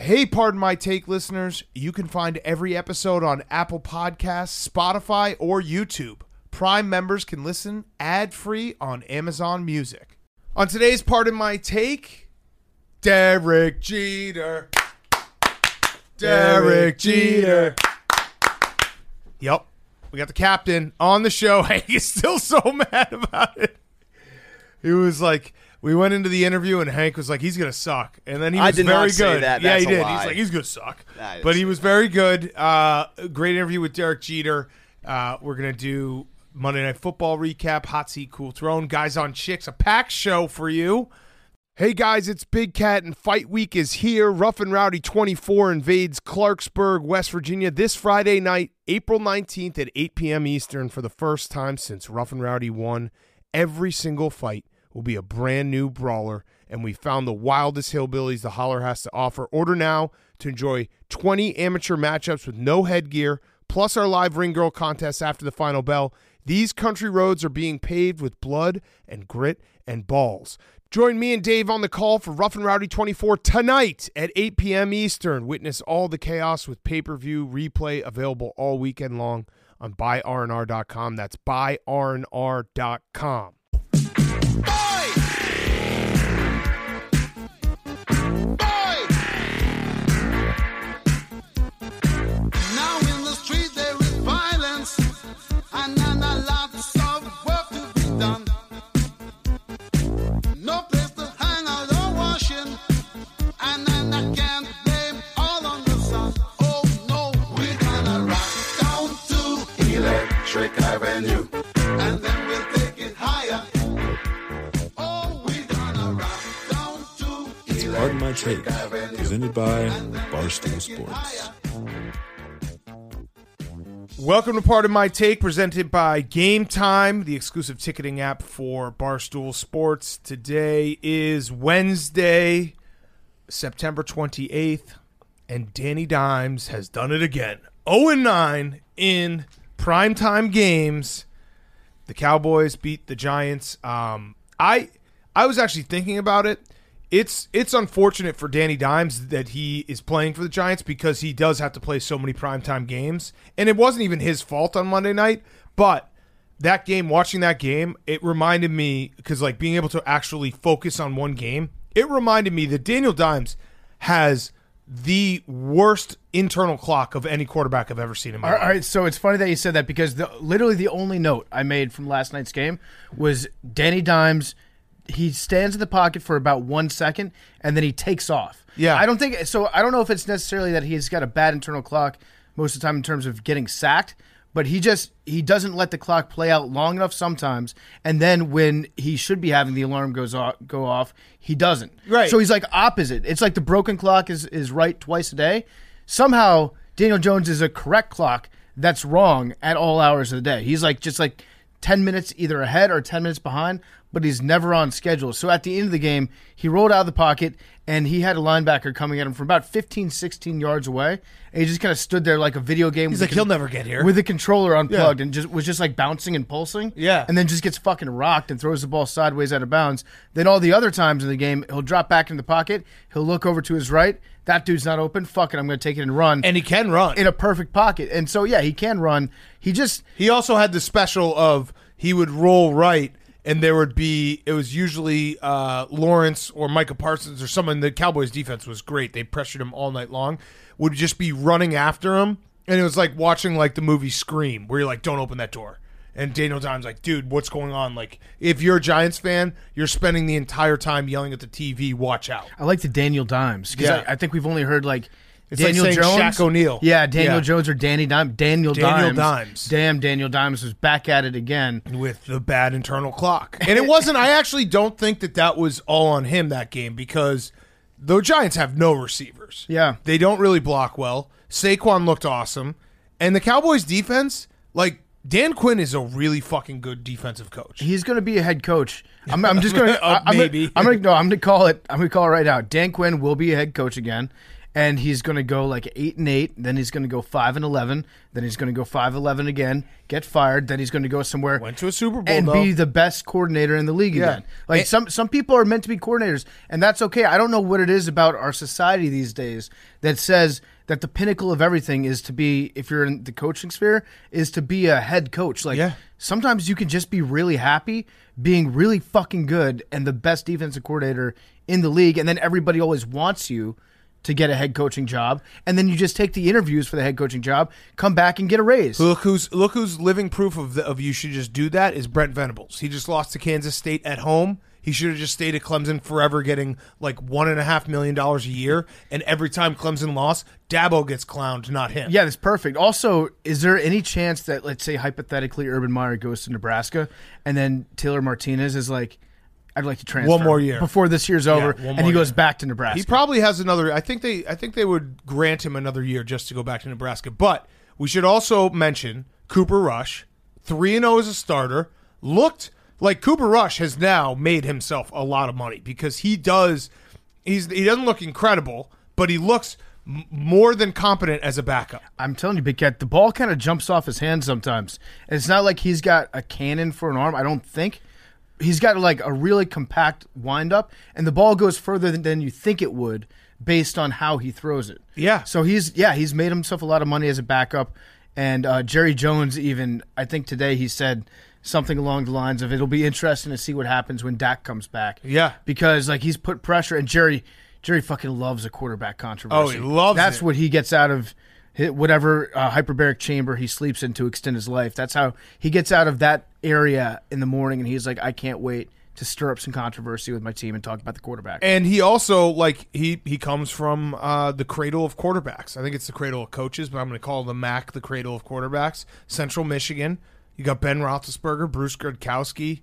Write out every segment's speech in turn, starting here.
Hey, pardon my take, listeners. You can find every episode on Apple Podcasts, Spotify, or YouTube. Prime members can listen ad-free on Amazon Music. On today's Pardon My Take, Derek Jeter. Derek Jeter. Yep. We got the captain on the show. Hey, he's still so mad about it. He was like, we went into the interview and Hank was like, he's going to suck. And then he was very good. I did not say that. Yeah, That's he did. a lie. He's like, he's going to suck. But he was very good. Great interview with Derek Jeter. We're going to do Monday Night Football recap, Hot Seat, Cool Throne, Guys on Chicks, a packed show for you. Hey guys, it's Big Cat and Fight Week is here. Rough and Rowdy 24 invades Clarksburg, West Virginia this Friday night, April 19th at 8 p.m. Eastern for the first time since Rough and Rowdy won. Every single fight will be a brand new brawler, and we found the wildest hillbillies the Holler has to offer. Order now to enjoy 20 amateur matchups with no headgear, plus our live ring girl contest after the final bell. These country roads are being paved with blood and grit and balls. Join me and Dave on the call for Rough and Rowdy 24 tonight at 8 p.m. Eastern. Witness all the chaos with pay-per-view replay available all weekend long on buyrnr.com. That's buyrnr.com. Now in the street there is violence, and a lot of work to be done. No place to hang out or washing, and then I can't blame all on the sun. Oh no, we're gonna rock down to Electric Avenue, and then we'll take it higher. Oh, we're gonna rock down to Pardon My Take, Electric Avenue, presented by and then we'll Barstool take it Sports. higher. Welcome to Pardon My Take, presented by Game Time, the exclusive ticketing app for Barstool Sports. Today is Wednesday, September 28th, and Danny Dimes has done it again. 0-9 in primetime games. The Cowboys beat the Giants. I was actually thinking about it. It's unfortunate for Danny Dimes that he is playing for the Giants because he does have to play so many primetime games. And it wasn't even his fault on Monday night. But that game, watching that game, it reminded me, because like being able to actually focus on one game, it reminded me that Daniel Dimes has the worst internal clock of any quarterback I've ever seen in my life. All right, so it's funny that you said that because literally the only note I made from last night's game was Danny Dimes. He stands in the pocket for about 1 second, and then he takes off. Yeah. I don't know if it's necessarily that he's got a bad internal clock most of the time in terms of getting sacked, but he doesn't let the clock play out long enough sometimes, and then when he should be having the alarm go off, he doesn't. Right. So he's like opposite. It's like the broken clock is right twice a day. Somehow Daniel Jones is a correct clock that's wrong at all hours of the day. He's like just like 10 minutes either ahead or 10 minutes behind, but he's never on schedule. So at the end of the game, he rolled out of the pocket, and he had a linebacker coming at him from about 15, 16 yards away, and he just kind of stood there like a video game. He's like, he'll never get here. With the controller unplugged, Yeah. and was just like bouncing and pulsing. Yeah. And then just gets fucking rocked and throws the ball sideways out of bounds. Then all the other times in the game, he'll drop back in the pocket, he'll look over to his right, that dude's not open, fuck it, I'm going to take it and run. And he can run. In a perfect pocket. And so, yeah, he can run. He also had the special of he would roll right, and there would be, it was usually Lawrence or Micah Parsons or someone. The Cowboys defense was great. They pressured him all night long, would just be running after him. And it was like watching like the movie Scream, where you're like, don't open that door. And Daniel Dimes like, dude, what's going on? Like, if you're a Giants fan, you're spending the entire time yelling at the TV, watch out. I like the Daniel Dimes, because Yeah. I think we've only heard like It's Daniel like saying Jones. Shaq O'Neal. Yeah, Daniel Yeah. Jones or Danny Dimes. Daniel Dimes. Damn, Daniel Dimes was back at it again. With the bad internal clock. And it wasn't, I actually don't think that was all on him that game, because the Giants have no receivers. Yeah. They don't really block well. Saquon looked awesome. And the Cowboys defense, like, Dan Quinn is a really fucking good defensive coach. He's going to be a head coach. I'm just going to Maybe. I'm going to call it. I'm going to call it right now. Dan Quinn will be a head coach again. and he's going to go like 8-8. Then he's going to go 5-11. Then he's going to go 5-11 again. Get fired. Then he's going to go somewhere. Went to a Super Bowl and though. be the best coordinator in the league again. Like some people are meant to be coordinators, and that's okay. I don't know what it is about our society these days that says that the pinnacle of everything is to be, if you're in the coaching sphere, is to be a head coach. Like sometimes you can just be really happy being really fucking good and the best defensive coordinator in the league, and then everybody always wants you to get a head coaching job, and then you just take the interviews for the head coaching job, come back and get a raise. Look who's living proof of you should just do that is Brent Venables. He just lost to Kansas State at home. He should have just stayed at Clemson forever, getting like $1.5 million a year. And every time Clemson lost, Dabo gets clowned, not him. Yeah, that's perfect. Also, is there any chance that, let's say, hypothetically, Urban Meyer goes to Nebraska, and then Taylor Martinez is like, I'd like to transfer one more year before this year's over, and he goes back to Nebraska. He probably has another. I think they would grant him another year just to go back to Nebraska. But we should also mention Cooper Rush, 3-0 as a starter. Looked like Cooper Rush has now made himself a lot of money because he doesn't look incredible, but he looks more than competent as a backup. I'm telling you, Big Cat, the ball kind of jumps off his hands sometimes. And it's not like he's got a cannon for an arm, I don't think. He's got like a really compact windup, and the ball goes further than you think it would based on how he throws it. Yeah. So he's made himself a lot of money as a backup. And Jerry Jones even, I think today he said something along the lines of it'll be interesting to see what happens when Dak comes back. Yeah. Because like he's put pressure, and Jerry fucking loves a quarterback controversy. Oh, he loves That's it. what he gets out of whatever hyperbaric chamber he sleeps in to extend his life. That's how he gets out of that area in the morning, and he's like, I can't wait to stir up some controversy with my team and talk about the quarterback. And he also, like, he comes from the cradle of quarterbacks. I think it's the cradle of coaches, but I'm going to call the MAC the cradle of quarterbacks. Central Michigan. You got Ben Roethlisberger, Bruce Gradkowski,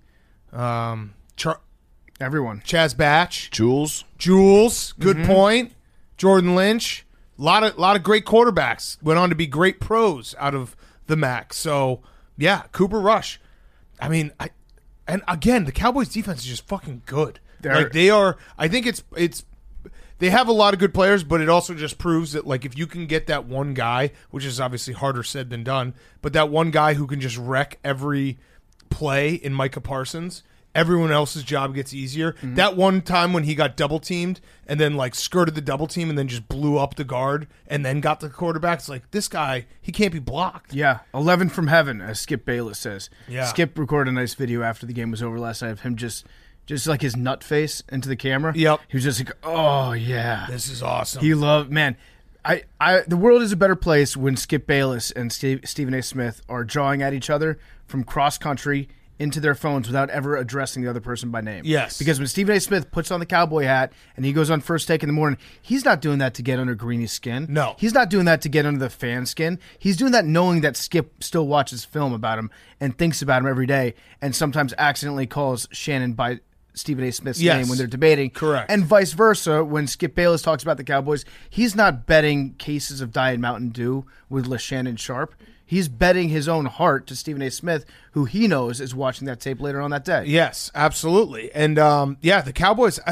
Everyone. Chaz Batch. Jules. Good point. Jordan Lynch. A lot of great quarterbacks went on to be great pros out of the MAC. So, yeah, Cooper Rush. I mean, and again, the Cowboys defense is just fucking good. They are. I think it's. They have a lot of good players, but it also just proves that, like, if you can get that one guy, which is obviously harder said than done, but that one guy who can just wreck every play in Micah Parsons, everyone else's job gets easier. Mm-hmm. That one time when he got double teamed and then like skirted the double team and then just blew up the guard and then got the quarterback, it's like, this guy, he can't be blocked. Yeah, 11 from heaven, as Skip Bayless says. Yeah. Skip recorded a nice video after the game was over last night of him just like his nut face into the camera. Yep. He was just like, oh yeah, This is awesome. he loved, man. The world is a better place when Skip Bayless and Stephen A. Smith are jawing at each other from cross country into their phones without ever addressing the other person by name. Yes. Because when Stephen A. Smith puts on the cowboy hat and he goes on First Take in the morning, he's not doing that to get under Greeny's skin. No. He's not doing that to get under the fan skin. He's doing that knowing that Skip still watches film about him and thinks about him every day and sometimes accidentally calls Shannon by Stephen A. Smith's name when they're debating. Correct. And vice versa, when Skip Bayless talks about the Cowboys, he's not betting cases of Diet Mountain Dew with LaShannon Sharp. He's betting his own heart to Stephen A. Smith, who he knows is watching that tape later on that day. Yes, absolutely. And the Cowboys,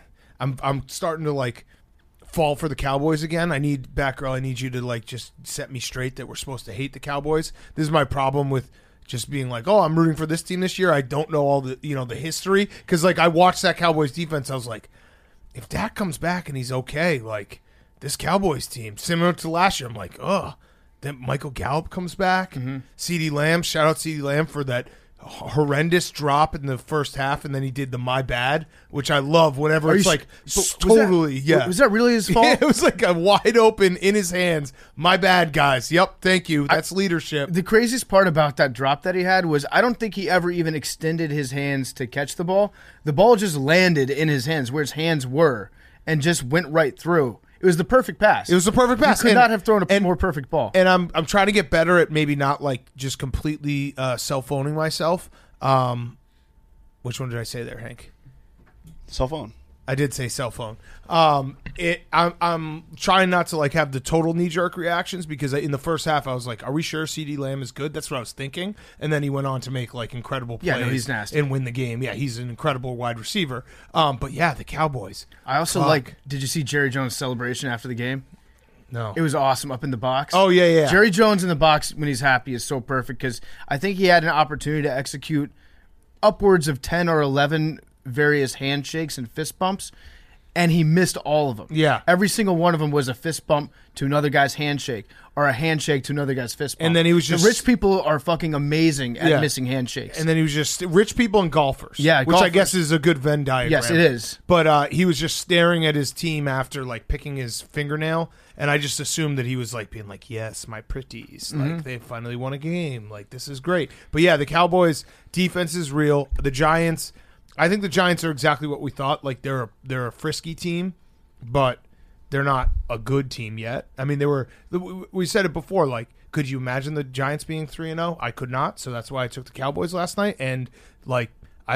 I'm starting to like fall for the Cowboys again. I need Batgirl, I need you to like just set me straight that we're supposed to hate the Cowboys. This is my problem with just being like, oh, I'm rooting for this team this year. I don't know all the the history, because like I watched that Cowboys defense. I was like, if Dak comes back and he's okay, like this Cowboys team similar to last year. I'm like, oh. Then Michael Gallup comes back. Mm-hmm. CeeDee Lamb, shout out CeeDee Lamb for that horrendous drop in the first half, and then he did the my bad, which I love. Whenever it's like totally, Was that really his fault? Yeah, it was like a wide open in his hands. My bad, guys. Yep, thank you. That's leadership. The craziest part about that drop that he had was I don't think he ever even extended his hands to catch the ball. The ball just landed in his hands where his hands were and just went right through. It was the perfect pass. It was the perfect pass. You could not have thrown a more perfect ball. And I'm trying to get better at maybe not like just completely cell phoning myself. Which one did I say there, Hank? Cell phone. I did say cell phone. I'm trying not to like have the total knee jerk reactions because in the first half I was like, "Are we sure CeeDee Lamb is good?" That's what I was thinking, and then he went on to make like incredible plays. Yeah, no, he's nasty. And win the game. Yeah, he's an incredible wide receiver. But yeah, the Cowboys. I also Did you see Jerry Jones' celebration after the game? No, It was awesome up in the box. Oh yeah. Jerry Jones in the box when he's happy is so perfect because I think he had an opportunity to execute upwards of 10 or 11 various handshakes and fist bumps, and he missed all of them. Yeah. Every single one of them was a fist bump to another guy's handshake or a handshake to another guy's fist bump. And then he was just... The rich people are fucking amazing at missing handshakes. And then he was just rich people and golfers. Yeah, which I golfers. guess is a good Venn diagram. Yes, it is. But he was just staring at his team after like picking his fingernail, and I just assumed that he was like being like, "Yes, my pretties, like they finally won a game, like this is great." But yeah, the Cowboys defense is real. The Giants, I think the Giants are exactly what we thought. Like they're a frisky team, but they're not a good team yet. I mean, we said it before. Like, could you imagine the Giants being 3-0? I could not. So that's why I took the Cowboys last night. And like,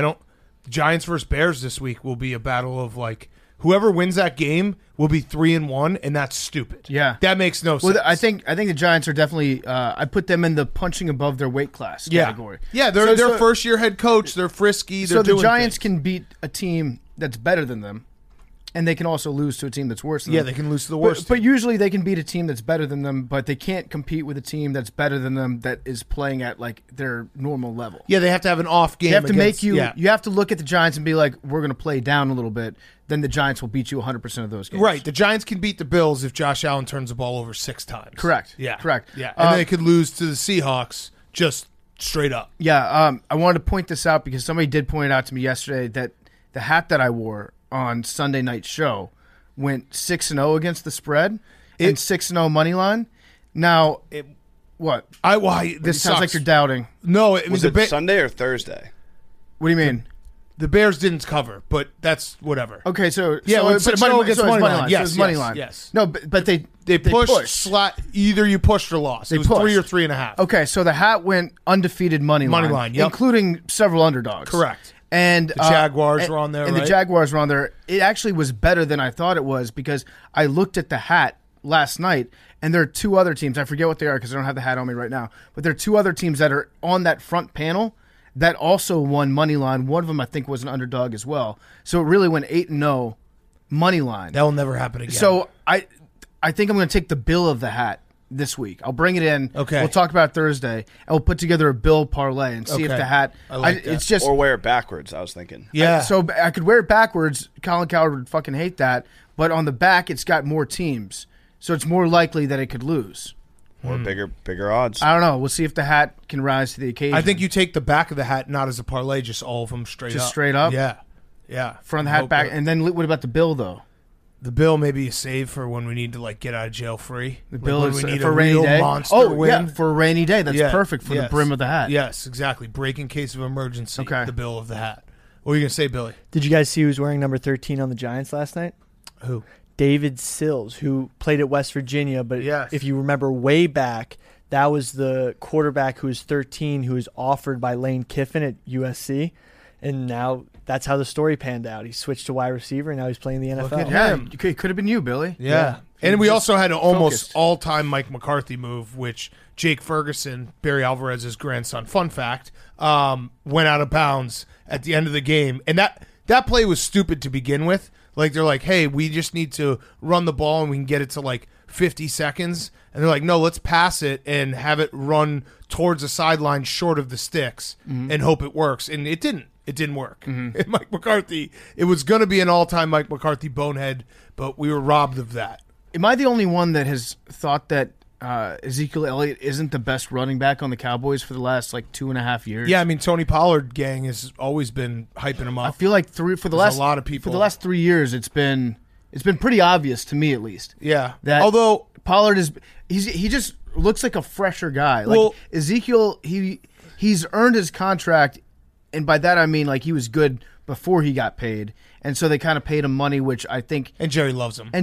Giants versus Bears this week will be a battle of like whoever wins that game will be 3-1, and that's stupid. Yeah, that makes no sense. Well, I think the Giants are definitely. I put them in the punching above their weight class category. Yeah, they're first year head coach. They're frisky. They're so the doing Giants things. can beat a team that's better than them, and they can also lose to a team that's worse than them. They can lose to the worst. But usually they can beat a team that's better than them, but they can't compete with a team that's better than them that is playing at like their normal level. Yeah, they have to have an off game. They have to against, make you. You have to look at the Giants and be like, we're going to play down a little bit. Then the Giants will beat you 100% of those games. Right. The Giants can beat the Bills if Josh Allen turns the ball over 6 times. Correct. Yeah. Correct. Yeah. And they could lose to the Seahawks just straight up. Yeah. I wanted to point this out because somebody did point out to me yesterday that the hat that I wore on Sunday Night Show went 6-0 against the spread and 6-0 money line. Now, what? This sounds like you're doubting. No, was it Sunday or Thursday? What do you mean? The Bears didn't cover, but that's whatever. Okay, so yeah, it's money line. Yes, so money line. Yes. No, but they pushed. Either you pushed or lost. It was 3 or 3.5. Okay, so the hat went undefeated money line, including several underdogs. Correct. And the Jaguars were on there, and right? the Jaguars were on there. It actually was better than I thought it was because I looked at the hat last night, and there are 2 other teams. I forget what they are because I don't have the hat on me right now. But there are 2 other teams that are on that front panel that also won money line. One of them, I think, was an underdog as well. So it really went 8-0 money line. That will never happen again. So I think I'm going to take the bill of the hat this week. I'll bring it in. Okay. We'll talk about it Thursday, and we'll put together a bill parlay and see if the hat. I like that. It's just or wear it backwards. I was thinking. Yeah. So I could wear it backwards. Colin Cowherd would fucking hate that. But on the back, it's got more teams, so it's more likely that it could lose. Or bigger odds. I don't know. We'll see if the hat can rise to the occasion. I think you take the back of the hat not as a parlay, just all of them straight up. Just straight up? Yeah. Front of the hat back. And then what about the bill, though? The bill maybe a save for when we need to like get out of jail free. The bill is we need for a rainy real day. monster win. Yeah, for a rainy day. That's perfect for the brim of the hat. Yes, exactly. Break in case of emergency. Okay. The bill of the hat. What are you gonna say, Billy? Did you guys see who was wearing number 13 on the Giants last night? Who? David Sills, who played at West Virginia. But yes. If you remember way back, that was the quarterback who was 13, who was offered by Lane Kiffin at USC, and now that's how the story panned out. He switched to wide receiver, and now he's playing the NFL. Look at him. It could have been you, Billy. Yeah. And we also had an almost all-time Mike McCarthy move, which Jake Ferguson, Barry Alvarez's grandson, fun fact, went out of bounds at the end of the game. And that play was stupid to begin with. Like, they're like, hey, we just need to run the ball and we can get it to, like, 50 seconds. And they're like, no, let's pass it and have it run towards the sideline short of the sticks and hope it works. And it didn't. It didn't work. And Mike McCarthy, it was going to be an all-time Mike McCarthy bonehead, but we were robbed of that. Am I the only one that has thought that Ezekiel Elliott isn't the best running back on the Cowboys for the last, 2.5 years? Yeah, I mean, Tony Pollard gang has always been hyping him up. I feel like a lot of people. For the last 3 years, it's been pretty obvious to me, at least. Yeah. That although Pollard he just looks like a fresher guy. Like Ezekiel, he's earned his contract, and by that I mean he was good before he got paid, and so they kind of paid him money, which I think. And Jerry loves him.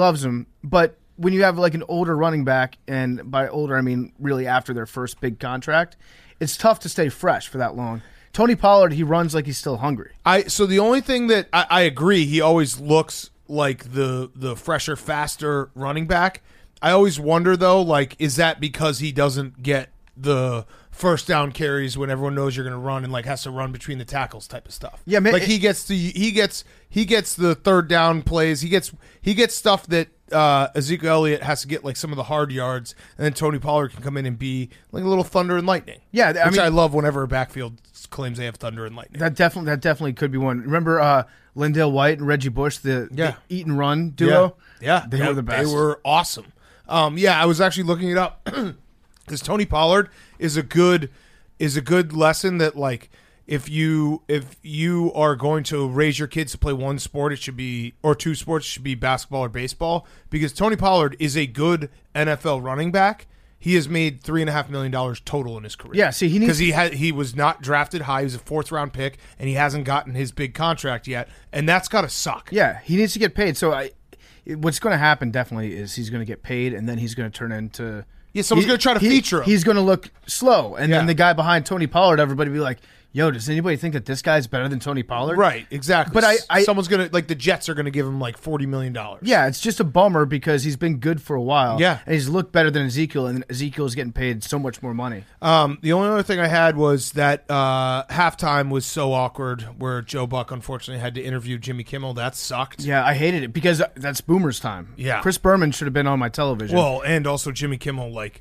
But when you have an older running back, and by older I mean really after their first big contract, it's tough to stay fresh for that long. Tony Pollard, he runs like he's still hungry. So the only thing that I agree, he always looks like the fresher, faster running back. I always wonder though, like, is that because he doesn't get the first down carries when everyone knows you're going to run and like has to run between the tackles type of stuff? Yeah, like he gets the third down plays. He gets stuff that Ezekiel Elliott has to get like some of the hard yards, and then Tony Pollard can come in and be like a little thunder and lightning. Yeah, I love whenever a backfield claims they have thunder and lightning. That definitely could be one. Remember Lindale White and Reggie Bush, the eat and run duo? Yeah, they were the best. They were awesome. I was actually looking it up because Tony Pollard is a good lesson that like if you are going to raise your kids to play one sport, it should be, or two sports, it should be basketball or baseball, because Tony Pollard is a good NFL running back. He has made $3.5 million total in his career. Yeah, see, he was not drafted high. He was a 4th round pick, and he hasn't gotten his big contract yet, and that's got to suck. Yeah, he needs to get paid. So what's going to happen definitely is he's going to get paid, and then he's going to turn into someone's going to try to feature him. He's going to look slow, and then the guy behind Tony Pollard, everybody be like, yo, does anybody think that this guy's better than Tony Pollard? Right, exactly. But someone's going to, like the Jets are going to give him like $40 million. Yeah, it's just a bummer because he's been good for a while. Yeah. And he's looked better than Ezekiel, and Ezekiel's getting paid so much more money. The only other thing I had was that halftime was so awkward where Joe Buck unfortunately had to interview Jimmy Kimmel. That sucked. Yeah, I hated it because that's Boomer's time. Yeah. Chris Berman should have been on my television. Well, and also Jimmy Kimmel, like,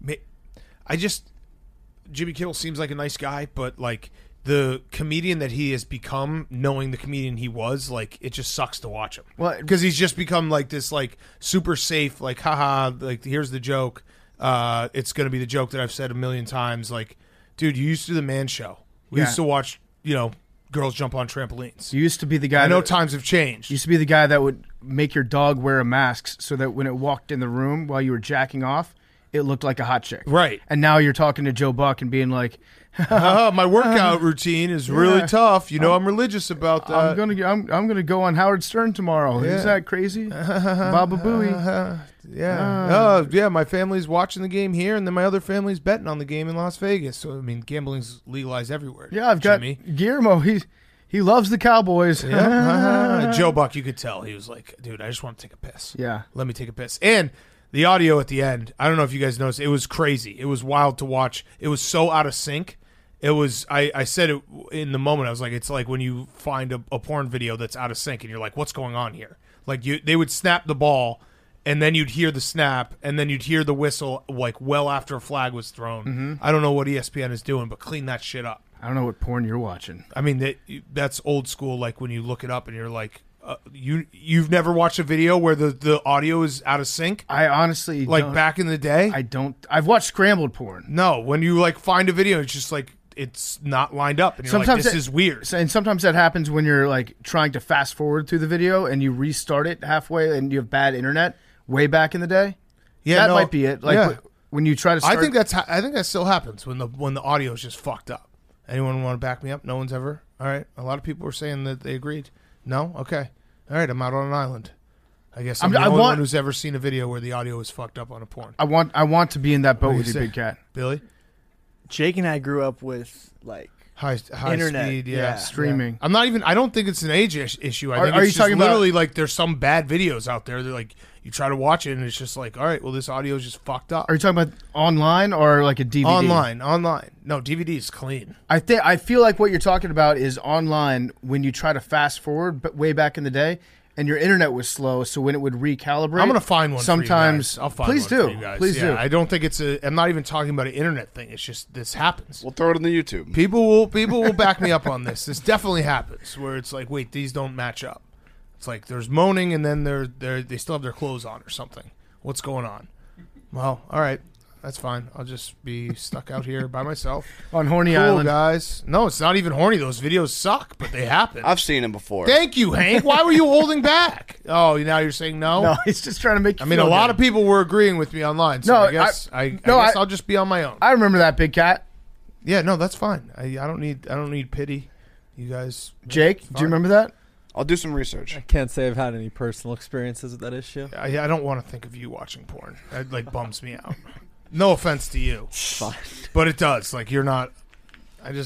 Jimmy Kimmel seems like a nice guy, but like, the comedian that he has become, knowing the comedian he was, like, it just sucks to watch him. Well, because he's just become like this, like, super safe, like, haha, like, here's the joke. It's going to be the joke that I've said a million times. Like, dude, you used to do the Man Show. We used to watch, girls jump on trampolines. You used to be the guy. I know times have changed. You used to be the guy that would make your dog wear a mask so that when it walked in the room while you were jacking off, it looked like a hot chick. Right. And now you're talking to Joe Buck and being like, my workout routine is really tough. I'm religious about that. I'm gonna go on Howard Stern tomorrow. Yeah. Is that crazy? Baba Booey. Yeah. My family's watching the game here, and then my other family's betting on the game in Las Vegas. So I mean, gambling's legalized everywhere. Yeah, I've got Guillermo. He loves the Cowboys. Yeah. Joe Buck, you could tell he was like, dude, I just want to take a piss. Yeah, let me take a piss. And the audio at the end, I don't know if you guys noticed, it was crazy. It was wild to watch. It was so out of sync. It was, I said it in the moment, I was like, it's like when you find a porn video that's out of sync and you're like, what's going on here? Like, they would snap the ball, and then you'd hear the snap, and then you'd hear the whistle, like, well after a flag was thrown. Mm-hmm. I don't know what ESPN is doing, but clean that shit up. I don't know what porn you're watching. I mean, that's old school, like, when you look it up and you're like, you've never watched a video where the audio is out of sync? I honestly don't. Back in the day? I don't. I've watched scrambled porn. No, when you like find a video, it's just like it's not lined up, and you're sometimes like, this is weird. And sometimes that happens when you're like trying to fast forward through the video and you restart it halfway and you have bad internet way back in the day. Yeah, that might be it. Like when you try to start, I think that still happens when the audio is just fucked up. Anyone want to back me up? No one's ever. All right. A lot of people were saying that they agreed. No? Okay. All right, I'm out on an island. I guess I'm the only one who's ever seen a video where the audio is fucked up on a porn. I want to be in that boat with you, Big Cat. Billy? Jake and I grew up with like high internet, speed, streaming. I'm not even. I don't think it's an age issue. I think are it's you talking literally about, like there's some bad videos out there that like you try to watch it and it's just like, all right, well this audio is just fucked up. Are you talking about online or like a DVD? Online. No, DVD is clean. I feel like what you're talking about is online when you try to fast forward, but way back in the day. And your internet was slow, so when it would recalibrate, I'm gonna find one. Sometimes, for you guys. I'll find please one do. for you guys. Please do. I don't think it's a. I'm not even talking about an internet thing. It's just this happens. We'll throw it on the YouTube. People will back me up on this. This definitely happens where it's like, wait, these don't match up. It's like there's moaning and then they still have their clothes on or something. What's going on? Well, all right. That's fine. I'll just be stuck out here by myself. On Horny cool, Island. Guys. No, it's not even horny. Those videos suck, but they happen. I've seen them before. Thank you, Hank. Why were you holding back? Oh, now you're saying no? No, he's just trying to make you I mean, a lot of people were agreeing with me online, so No, I guess I'll just be on my own. I remember that, Big Cat. Yeah, no, that's fine. I don't need pity. You guys. Jake, do you remember that? I'll do some research. I can't say I've had any personal experiences with that issue. I don't want to think of you watching porn. That like bums me out. No offense to you, Fine. but it does. Like you're not.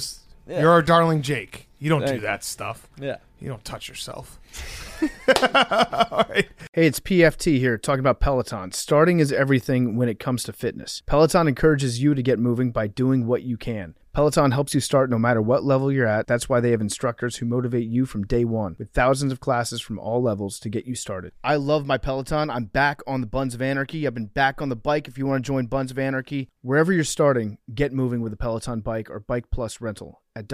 Yeah. You're our darling Jake. You don't do Thank you. that stuff. Yeah. You don't touch yourself. All right. Hey, it's PFT here, talking about Peloton. Starting is everything when it comes to fitness. Peloton encourages you to get moving by doing what you can. Peloton helps you start no matter what level you're at. That's why they have instructors who motivate you from day one, with thousands of classes from all levels to get you started. I love my Peloton. I'm back on the Buns of Anarchy. I've been back on the bike. If you want to join Buns of Anarchy, wherever you're starting, get moving with a Peloton bike or Bike Plus rental at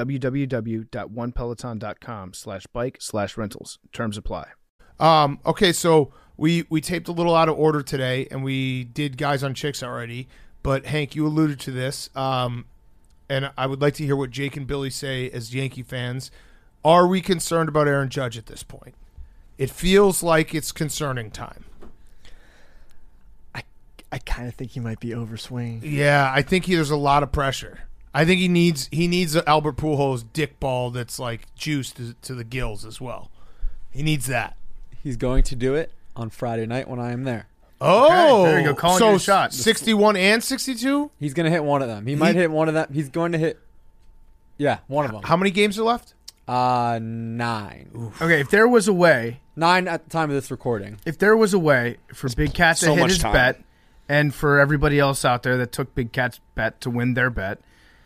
www.onepeloton.com/bike/rentals. Terms apply. Okay, so we taped a little out of order today, and we did Guys on Chicks already. But Hank, you alluded to this, and I would like to hear what Jake and Billy say as Yankee fans. Are we concerned about Aaron Judge at this point? It feels like it's concerning time. I kind of think he might be overswinging. Yeah, I think there's a lot of pressure. I think he needs an Albert Pujols dick ball that's like juiced to the gills as well. He needs that. He's going to do it on Friday night when I am there. Oh, there you go, calling so your shot. 61 and 62? He's going to hit one of them. He might hit one of them. He's going to hit, one of them. How many games are left? 9. Okay, if there was a way, 9 at the time of this recording. if there was a way for Big Cat to so hit much his time. bet, and for everybody else out there that took Big Cat's bet to win their bet,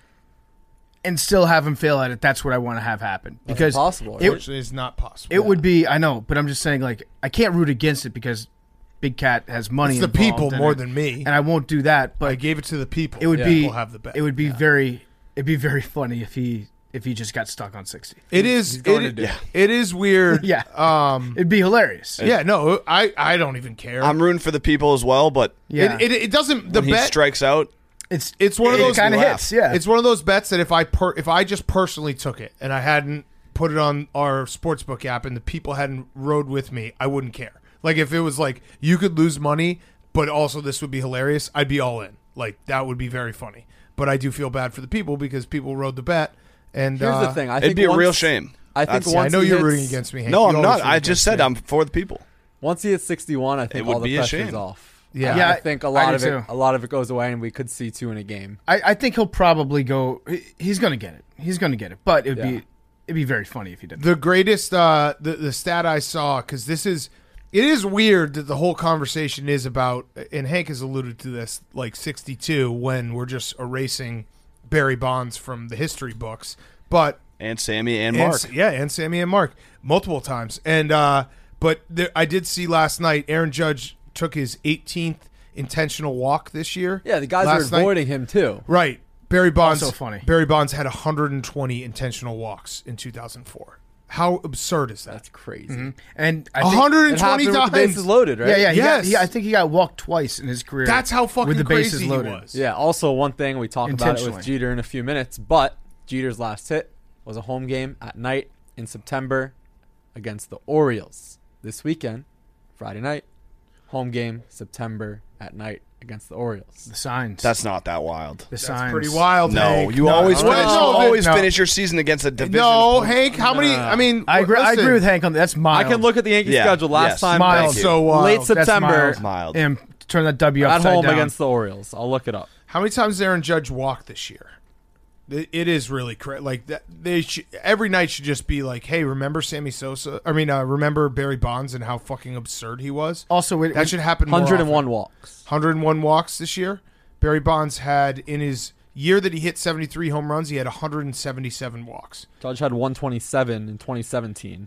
and still have him fail at it, that's what I want to have happen. That's Because impossible, right? Unfortunately, it's not possible. it would be, I know, but I'm just saying, like, I can't root against it because Big Cat has money It's the involved people in more it, than me. and I won't do that. But I gave it to the people. it would Yeah. be, People have the bet. it would be very funny if he just got stuck on 60. It is. He's going to do it. It is weird. Yeah. It'd be hilarious. Yeah. No, I don't even care. I'm rooting for the people as well, but Yeah. It doesn't. The when he bet. strikes out, It's one of It those kind of laugh. hits. Yeah. It's one of those bets that if I just personally took it and I hadn't put it on our sportsbook app and the people hadn't rode with me, I wouldn't care. Like if it was like you could lose money, but also this would be hilarious, I'd be all in. Like that would be very funny. But I do feel bad for the people because people rode the bet. And Here's the thing. I think it'd be a once- real shame. I think That's- once I know he you're hits- rooting against me. Hank. No, You I'm always not. root I just against said me. I'm for the people. Once he hits 61, I think would all the be a pressure's shame. off. Yeah. Yeah, I think a lot do of it. too. A lot of it goes away, and we could see 2 in a game. I think he'll probably go. He's going to get it. He's going to get it. But it'd Yeah. be very funny if he did. The greatest, the stat I saw, because it is weird that the whole conversation is about, and Hank has alluded to this, like 62, when we're just erasing Barry Bonds from the history books. But And Sammy and Mark. and Sammy and Mark multiple times. And but I did see last night Aaron Judge took his 18th intentional walk this year. Yeah, the guys Last are night. avoiding him too. Right. Barry Bonds. Also funny. Barry Bonds had 120 intentional walks in 2004. How absurd is that? That's crazy. Mm-hmm. And I think, 120 It happened with the times. bases loaded, right? Yeah. Yes. I think he got walked twice in his career. That's how fucking with the bases crazy loaded. he was. Yeah. Also, one thing we talk about it with Intentionally. Jeter in a few minutes, but Jeter's last hit was a home game at night in September against the Orioles. This weekend, Friday night, home game September at night against the Orioles. The signs. That's not that wild. the That's signs. pretty wild. No, Hank. you always no, finish. no, you always no. finish your season against a division. No, opponent. Hank. How many? I mean, I agree. I listen, agree with Hank on that. That's mild. I can look at the Yankee Yeah, schedule last yes. time. Mild. Thank you. So wild. Late That's September Mild. And turn that W at upside home down. against the Orioles. I'll look it up. How many times did Aaron Judge walk this year? It is really crazy. Like that, every night should just be like, "Hey, remember Sammy Sosa? I mean, remember Barry Bonds and how fucking absurd he was." Also, That should happen. More 101 often. walks. 101 walks this year. Barry Bonds had in his year that he hit 73 home runs, he had 177 walks. Judge had 127 in 2017.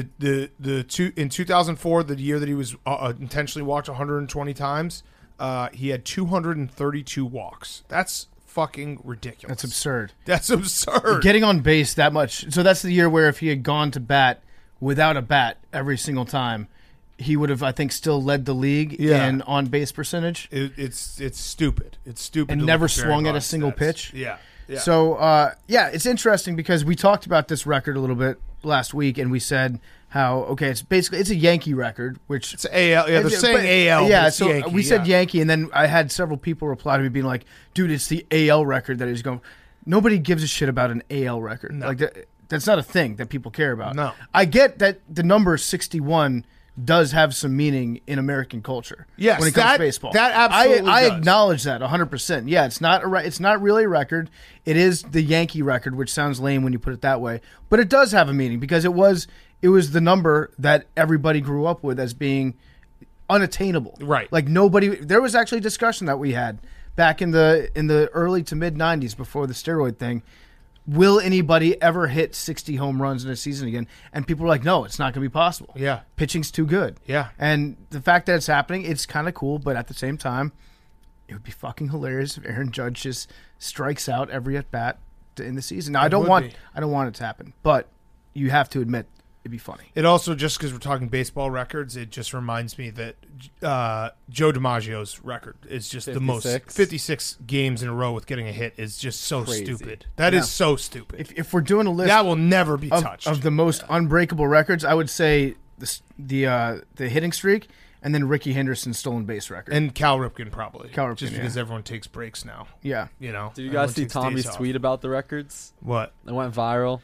In 2004, the year that he was intentionally walked 120 times, he had 232 walks. That's fucking ridiculous. that's absurd. That's absurd. Getting on base that much. So that's the year where if he had gone to bat without a bat every single time, he would have, I think, still led the league Yeah. in on base percentage. It's stupid. It's stupid. And to never look at Barry swung at a Bonds single stats. pitch? Yeah. Yeah. So, it's interesting because we talked about this record a little bit last week, and we said how, okay, it's a Yankee record, which it's AL. Yeah, they're saying AL. Yeah, but it's so Yankee, we said yeah. Yankee, and then I had several people reply to me being like, dude, it's the AL record that he's going. Nobody gives a shit about an AL record. No. Like that's not a thing that people care about. No. I get that the number 61 does have some meaning in American culture. Yes, when it comes that- to baseball, that absolutely I does. acknowledge that 100%. Yeah, it's not it's not really a record. It is the Yankee record, which sounds lame when you put it that way, but it does have a meaning because it was the number that everybody grew up with as being unattainable. Right. Like nobody. There was actually a discussion that we had back in the early to mid 90s before the steroid thing. Will anybody ever hit 60 home runs in a season again? And people were like, no, it's not going to be possible. Yeah. Pitching's too good. Yeah. And the fact that it's happening, it's kind of cool, but at the same time, it would be fucking hilarious if Aaron Judge just strikes out every at bat in the season. Now, I don't would want be. it to happen, but you have to admit it'd be funny. It also, just because we're talking baseball records, it just reminds me that Joe DiMaggio's record is just the most 56 games in a row with getting a hit is just so Crazy. stupid. That is so stupid. If we're doing a list That will never be touched. of the most unbreakable records, I would say the hitting streak and then Ricky Henderson's stolen base record. and Cal Ripken probably. Cal Ripken, just yeah. because everyone takes breaks now. yeah. You know. Did you guys Everyone see takes Tommy's days off. tweet about the records? What? It went viral.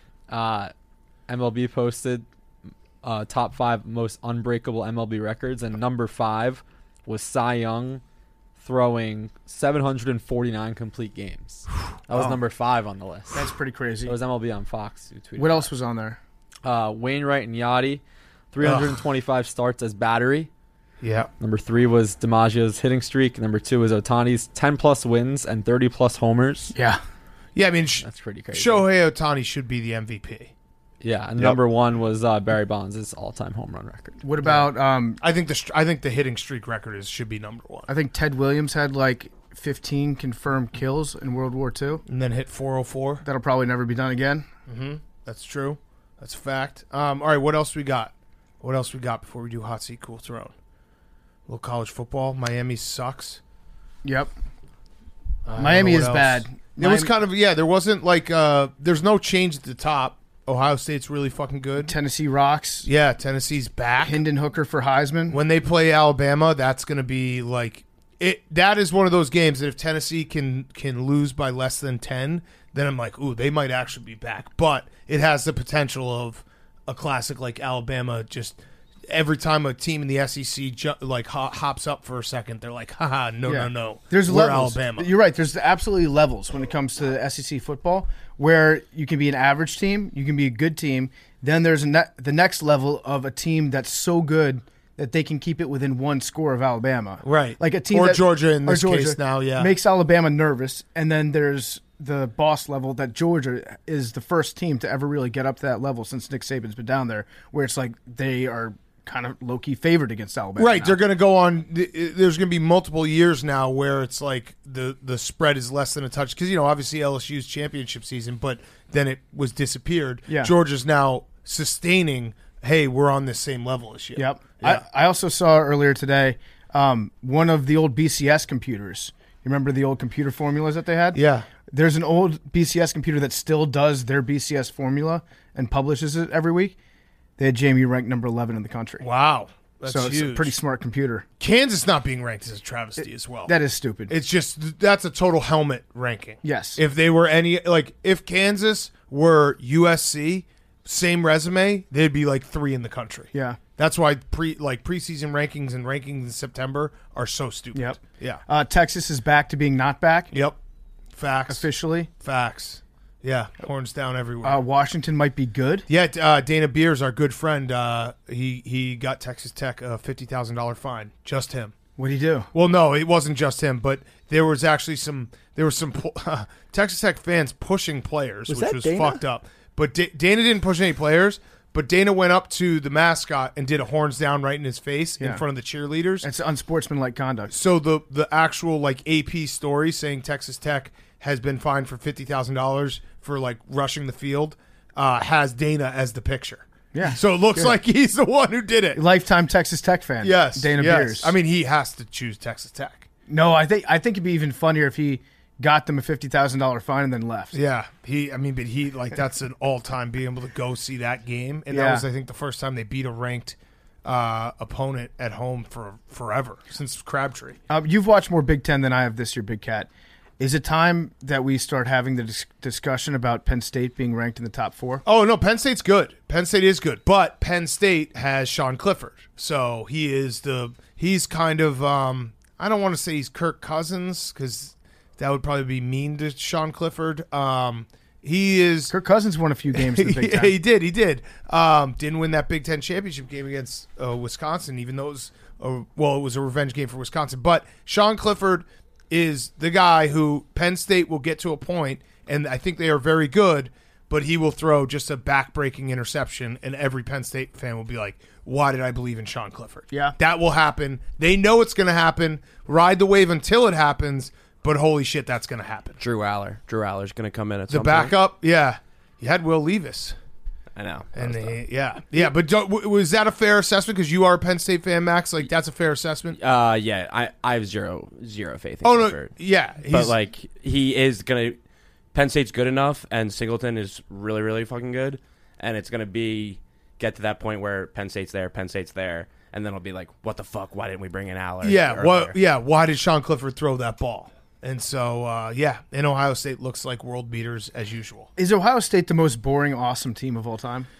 MLB posted top 5 most unbreakable MLB records, and number 5 was Cy Young throwing 749 complete games. That was number 5 on the list. That's pretty crazy. It was MLB on Fox who tweeted What that. else was on there? Wainwright and Yachty, 325 starts as battery. Yeah. Number 3 was DiMaggio's hitting streak. Number 2 was Otani's 10-plus wins and 30-plus homers. Yeah. Yeah, I mean, That's pretty crazy. Shohei Ohtani should be the MVP. Yeah, and number 1 was Barry Bonds' all-time home run record. What about I think the hitting streak record should be number 1. I think Ted Williams had like 15 confirmed kills in World War II. And then hit 404. That'll probably never be done again. That's true. That's a fact. All right, what else we got? What else we got before we do hot seat, cool throne? A little college football. Miami sucks. Yep. I don't Miami know is what else. bad. It was kind of there wasn't like there's no change at the top. Ohio State's really fucking good. Tennessee rocks. Yeah, Tennessee's back. Hendon Hooker for Heisman. When they play Alabama, that's going to be like it. That is one of those games that if Tennessee can lose by less than 10, then I'm like, ooh, they might actually be back. But it has the potential of a classic like Alabama. Just every time a team in the SEC hops up for a second, they're like, haha, no. There's we're levels. Alabama. You're right. There's absolutely levels when it comes to SEC football, where you can be an average team, you can be a good team. Then there's the next level of a team that's so good that they can keep it within one score of Alabama. Right. Like a team Or that, Georgia in or this case now, yeah. makes Alabama nervous. And then there's the boss level that Georgia is the first team to ever really get up to that level since Nick Saban's been down there, where it's like they are kind of low-key favored against Alabama. Right, now. they're going to go on. There's going to be multiple years now where it's like the spread is less than a touch because obviously LSU's championship season, but then it was disappeared. Yeah. Georgia's now sustaining. Hey, we're on this same level as you. Yep. Yeah. I also saw earlier today one of the old BCS computers. You remember the old computer formulas that they had? Yeah. There's an old BCS computer that still does their BCS formula and publishes it every week. They had JMU ranked number 11 in the country. Wow. That's so it's huge. a pretty smart computer. Kansas not being ranked is a travesty as well. That is stupid. It's just that's a total helmet ranking. Yes. If they were if Kansas were USC, same resume, they'd be like 3 in the country. Yeah. That's why preseason rankings and rankings in September are so stupid. Yep. Yeah. Texas is back to being not back Yep. Facts. officially. Facts. Yeah. Horns down everywhere. Washington might be good. Yeah. Dana Beers, our good friend, he got Texas Tech a $50,000 fine. Just him. What do you do? Well, no, it wasn't just him, but there was actually some Texas Tech fans pushing players, Was which that was Dana? fucked up. But Dana didn't push any players. But Dana went up to the mascot and did a horns down right in his face in Yeah. front of the cheerleaders. It's unsportsmanlike conduct. So the actual AP story saying Texas Tech has been fined for $50,000 for rushing the field has Dana as the picture. Yeah. So it looks like he's the one who did it. Lifetime Texas Tech fan. Yes, Dana yes. Beers. I mean, he has to choose Texas Tech. No, I think it'd be even funnier if he got them a $50,000 fine and then left. Yeah, that's an all-time being able to go see that game, and that Yeah. was I think the first time they beat a ranked opponent at home for forever since Crabtree. You've watched more Big Ten than I have this year, Big Cat. Is it time that we start having the discussion about Penn State being ranked in the top 4? Oh, no, Penn State's good. Penn State is good. But Penn State has Sean Clifford. So he's kind of, I don't want to say he's Kirk Cousins because that would probably be mean to Sean Clifford. He is. Kirk Cousins won a few games in the Big Ten. He did. Didn't win that Big Ten championship game against Wisconsin, even though it was a revenge game for Wisconsin. But Sean Clifford is the guy who Penn State will get to a point, and I think they are very good, but he will throw just a back-breaking interception, and every Penn State fan will be like, why did I believe in Sean Clifford? Yeah. That will happen. They know it's going to happen. Ride the wave until it happens, but holy shit, that's going to happen. Drew Aller's going to come in at The some point. backup, yeah. You had Will Levis. I know. And yeah. But was that a fair assessment? Because you are a Penn State fan, Max. Like that's a fair assessment. Yeah, I have zero faith in Oh Clifford. no, yeah. But like he is gonna. Penn State's good enough, and Singleton is really, really fucking good, and it's gonna get to that point where Penn State's there, and then it'll be like, what the fuck? Why didn't we bring in Aller? Why did Sean Clifford throw that ball? And so, and Ohio State looks like world beaters as usual. Is Ohio State the most boring, awesome team of all time?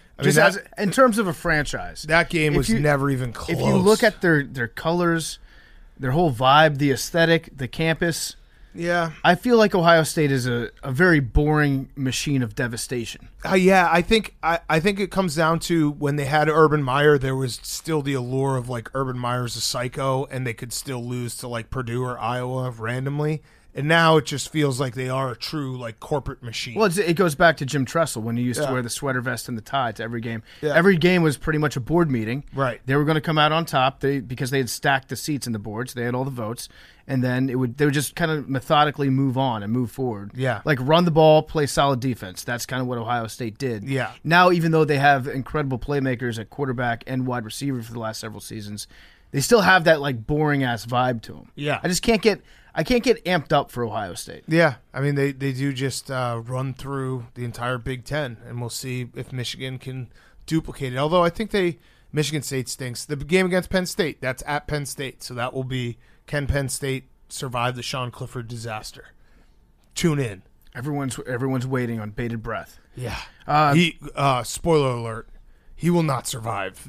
In terms of a franchise. That game was never even close. If you look at their colors, their whole vibe, the aesthetic, the campus, yeah, I feel like Ohio State is a very boring machine of devastation. I think it comes down to when they had Urban Meyer, there was still the allure of like Urban Meyer's a psycho, and they could still lose to like Purdue or Iowa randomly. And now it just feels like they are a true like corporate machine. Well, it goes back to Jim Tressel when he used to wear the sweater vest and the tie to every game. Yeah. Every game was pretty much a board meeting. Right. They were going to come out on top because they had stacked the seats in the boards. They had all the votes. And then they would just kind of methodically move on and move forward. Yeah. Like run the ball, play solid defense. That's kind of what Ohio State did. Yeah. Now, even though they have incredible playmakers at quarterback and wide receiver for the last several seasons, they still have that like boring ass vibe to them. Yeah. I can't get amped up for Ohio State. Yeah, I mean they do just run through the entire Big Ten, and we'll see if Michigan can duplicate it. Although I think Michigan State stinks. The game against Penn State, that's at Penn State, so that will be, can Penn State survive the Sean Clifford disaster? Tune in. Everyone's waiting on bated breath. Yeah. Spoiler alert. He will not survive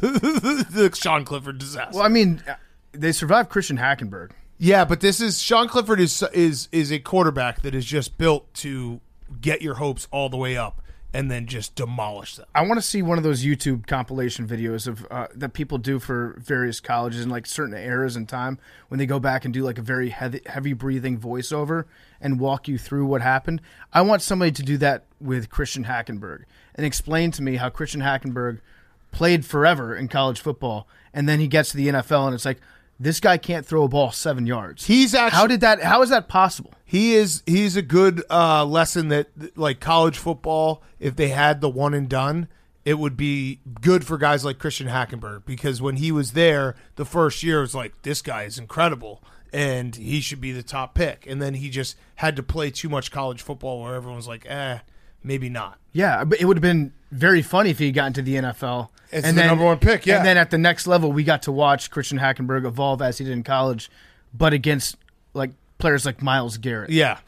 the Sean Clifford disaster. Well, I mean, they survived Christian Hackenberg. Yeah, but this is Sean Clifford is a quarterback that is just built to get your hopes all the way up and then just demolish them. I want to see one of those YouTube compilation videos of that people do for various colleges in like certain eras in time when they go back and do like a very heavy breathing voiceover and walk you through what happened. I want somebody to do that with Christian Hackenberg and explain to me how Christian Hackenberg played forever in college football and then he gets to the NFL and it's like, this guy can't throw a ball 7 yards. How is that possible? He's a good lesson that like college football, if they had the one and done, it would be good for guys like Christian Hackenberg because when he was there, the first year it was like, this guy is incredible and he should be the top pick. And then he just had to play too much college football where everyone was like, maybe not. Yeah, but it would have been very funny if he got into the NFL. It's the number one pick, yeah. And then at the next level, we got to watch Christian Hackenberg evolve as he did in college, but against like players like Myles Garrett. Yeah.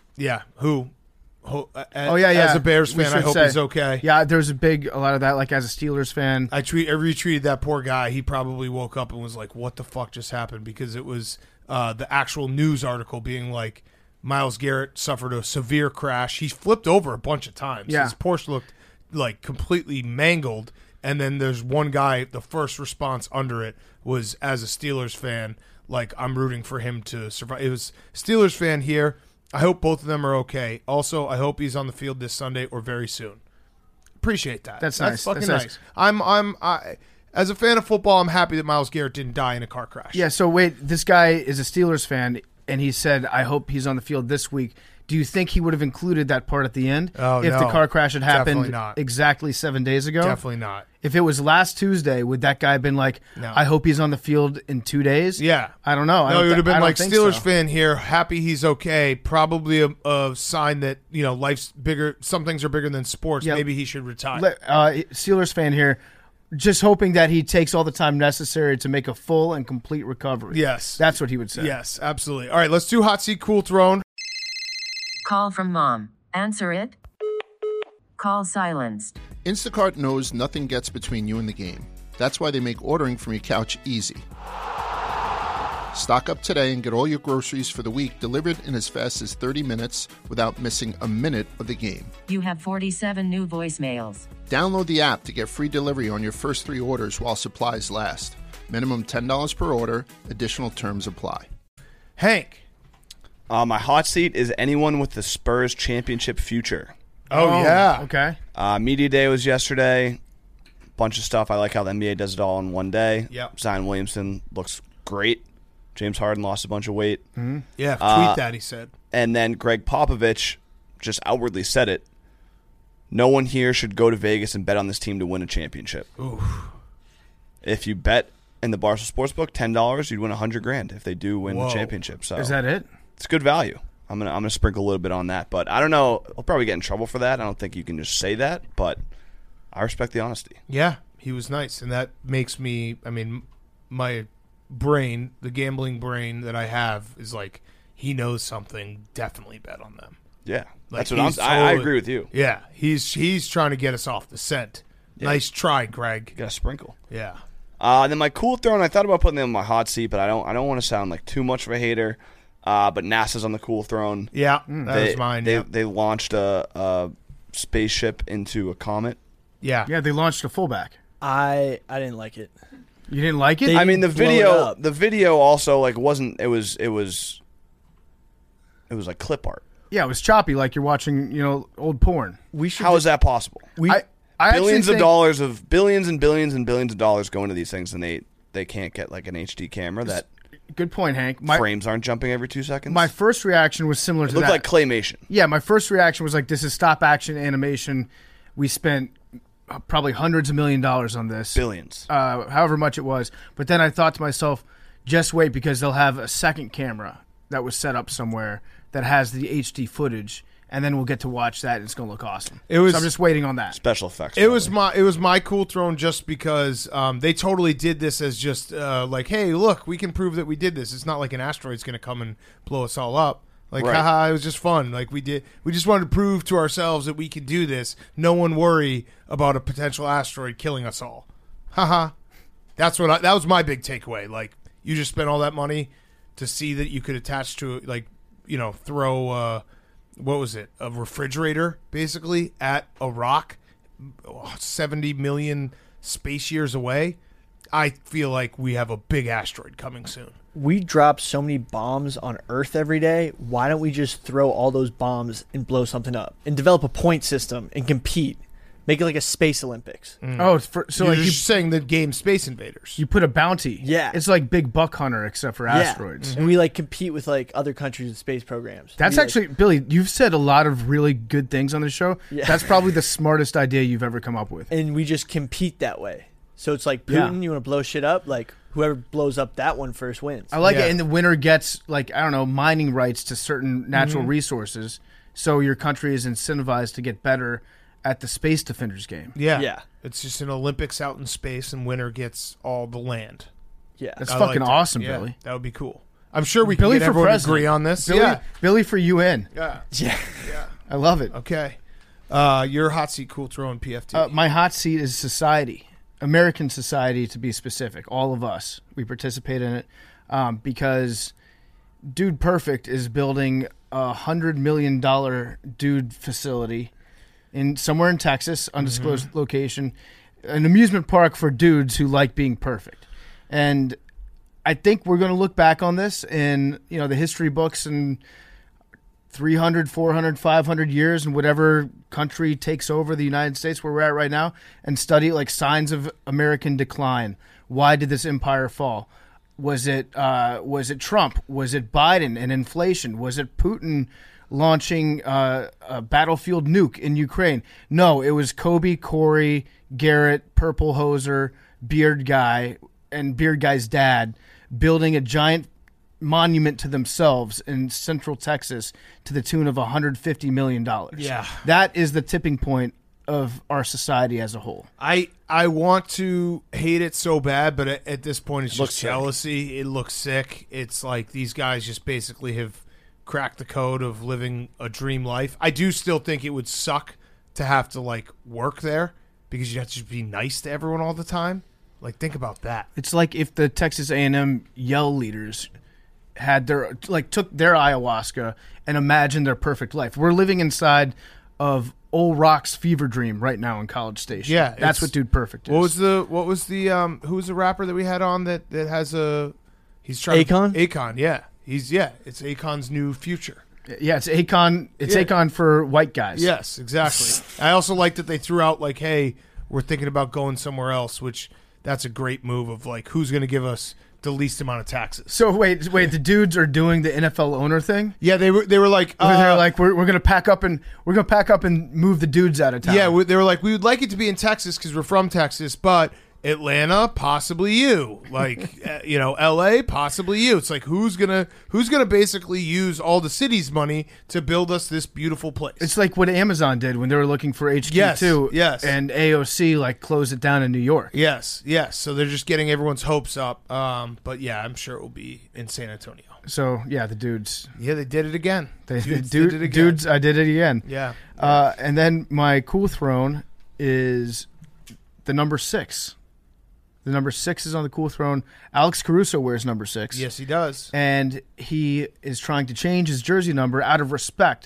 As a Bears fan, I hope he's okay. Yeah, there's a lot of that. Like as a Steelers fan, I retweeted that poor guy. He probably woke up and was like, "What the fuck just happened?" Because it was the actual news article being like, Myles Garrett suffered a severe crash. He flipped over a bunch of times. Yeah. His Porsche looked like completely mangled. And then there's one guy, the first response under it was, as a Steelers fan, like, I'm rooting for him to survive. It was Steelers fan here. I hope both of them are okay. Also, I hope he's on the field this Sunday or very soon. Appreciate that. That's nice. Fucking That's nice. As a fan of football, I'm happy that Myles Garrett didn't die in a car crash. Yeah, so wait, this guy is a Steelers fan, and he said, I hope he's on the field this week. Do you think he would have included that part at the end if the car crash had happened exactly 7 days ago? Definitely not. If it was last Tuesday, would that guy have been like, I hope he's on the field in 2 days? Yeah. I don't know. No, he would have been like, Steelers fan here, happy he's okay, probably a sign that, life's bigger, some things are bigger than sports. Yeah. Maybe he should retire. Steelers fan here, just hoping that he takes all the time necessary to make a full and complete recovery. Yes. That's what he would say. Yes, absolutely. All right, let's do Hot Seat Cool Throne. Call from mom. Answer it. Call silenced. Instacart knows nothing gets between you and the game. That's why they make ordering from your couch easy. Stock up today and get all your groceries for the week delivered in as fast as 30 minutes without missing a minute of the game. You have 47 new voicemails. Download the app to get free delivery on your first 3 orders while supplies last. Minimum $10 per order. Additional terms apply. Hank. My hot seat is anyone with the Spurs championship future. Oh, yeah. Okay. Media day was yesterday. Bunch of stuff. I like how the NBA does it all in one day. Yep. Zion Williamson looks great. James Harden lost a bunch of weight. Yeah, tweet that, he said. And then Greg Popovich just outwardly said it. No one here should go to Vegas and bet on this team to win a championship. Ooh. If you bet in the Barstool Sportsbook, $10, you'd win $100,000 if they do win the championship. So Is that it? it's good value. I'm gonna sprinkle a little bit on that, but I don't know. I'll probably get in trouble for that. I don't think you can just say that, but I respect the honesty. Yeah, he was nice, and that makes me. I mean, my brain, the gambling brain that I have, is like he knows something. Definitely bet on them. Yeah, Like, that's what I'm. he's I totally- agree with you. Yeah, he's trying to get us off the scent. Nice try, Greg. Got to sprinkle. Yeah. Then my cool throne, I thought about putting them on my hot seat, but I don't want to sound like too much of a hater. But NASA's on the cool throne. Yeah, that was mine. They launched a spaceship into a comet. Yeah. Yeah, they launched a fullback. I didn't like it. You didn't like it? They- I mean, the blow it video up. also like wasn't. It was like clip art. Yeah, it was choppy, like you're watching, old porn. We should. How is that possible? I actually Billions of think- dollars of billions and billions and billions of dollars go into these things, and they can't get like an HD camera that Good point, Hank. frames aren't jumping every 2 seconds. My first reaction was similar it to looked that. like claymation. Yeah, my first reaction was like, this is stop action animation. We spent probably hundreds of $1,000,000 on this. Billions. However much it was. But then I thought to myself, just wait, because they'll have a second camera that was set up somewhere that has the HD footage, and then we'll get to watch that, and it's going to look awesome. It was- so I'm just waiting on that. Special effects. It was my cool throne just because they totally did this as just like, hey, look, we can prove that we did this. It's not like an asteroid's going to come and blow us all up. Like, Right. haha, it was just fun. Like we just wanted to prove to ourselves that we could do this. No one worry about a potential asteroid killing us all. Haha. That was my big takeaway. Like, you just spent all that money to see that you could attach to, like, throw what was it? A refrigerator, basically, at a rock 70 million space years away. I feel like we have a big asteroid coming soon. We drop so many bombs on Earth every day. Why don't we just throw all those bombs and blow something up and develop a point system and compete? Make it like a Space Olympics. Oh, so You're like just saying the game Space Invaders. you put a bounty. Yeah. It's like Big Buck Hunter, except for asteroids. And we like compete with like other countries with space programs. That's We, like- actually, Billy, you've said a lot of really good things on this show. Yeah. That's probably the smartest idea you've ever come up with. and we just compete that way. So it's like Putin, Yeah. you want to blow shit up, like whoever blows up that one first wins. I like Yeah. it. And the winner gets, like, I don't know, mining rights to certain natural Mm-hmm. resources. So your country is incentivized to get better at the Space Defenders game. Yeah. Yeah. It's just an Olympics out in space, and winner gets all the land. Yeah. That's I fucking like that. awesome, Yeah, Billy. That would be cool. I'm sure we Billy can get for everyone to president. agree on this. Billy, Yeah. Billy for UN. Yeah. Yeah. I love it. Okay. Your hot seat, cool throw, and PFT. My hot seat is society, American society to be specific. All of us, we participate in it because Dude Perfect is building a $100 million dude facility in somewhere in Texas, undisclosed location, an amusement park for dudes who like being perfect. And I think we're going to look back on this in the history books and 300, 400, 500 years in whatever country takes over the United States where we're at right now and study like signs of American decline. Why did this empire fall? Was it Trump? Was it Biden and inflation? Was it Putin launching a battlefield nuke in Ukraine? No, it was Kobe, Corey, Garrett, Purple Hoser, Beard Guy, and Beard Guy's dad building a giant monument to themselves in Central Texas to the tune of $150 million. Yeah. That is the tipping point of our society as a whole. I want to hate it so bad, but at this point, it's looks just sick. jealousy. It looks sick. It's like these guys just basically have crack the code of living a dream life. I do still think it would suck to have to like work there because you have to just be nice to everyone all the time. Like, think about that. It's like if the Texas A&M Yell leaders had took their ayahuasca and imagined their perfect life. We're living inside of Old Rock's fever dream right now in College Station. Yeah, that's what Dude Perfect is. What was the who was the rapper that we had on that has he's trying Akon? Akon, yeah. It's Akon's new future. Yeah, it's Akon. It's Akon for white guys. Yes, exactly. I also like that they threw out like, hey, we're thinking about going somewhere else, which that's a great move of like who's going to give us the least amount of taxes. So wait, the dudes are doing the NFL owner thing? Yeah, they were like they're like we're going to pack up and move the dudes out of town. Yeah, they were like we would like it to be in Texas cuz we're from Texas, but Atlanta, possibly you. Like, LA, possibly you. It's like who's gonna basically use all the city's money to build us this beautiful place? It's like what Amazon did when they were looking for HQ2. Yes. And AOC like closed it down in New York. Yes. So they're just getting everyone's hopes up. But yeah, I'm sure it will be in San Antonio. So yeah, the dudes. Yeah, they did it again. Dudes did it again. Dudes, I did it again. Yeah. And then my cool throne is the number 6. The number 6 is on the cool throne. Alex Caruso wears number 6. Yes, he does. And he is trying to change his jersey number out of respect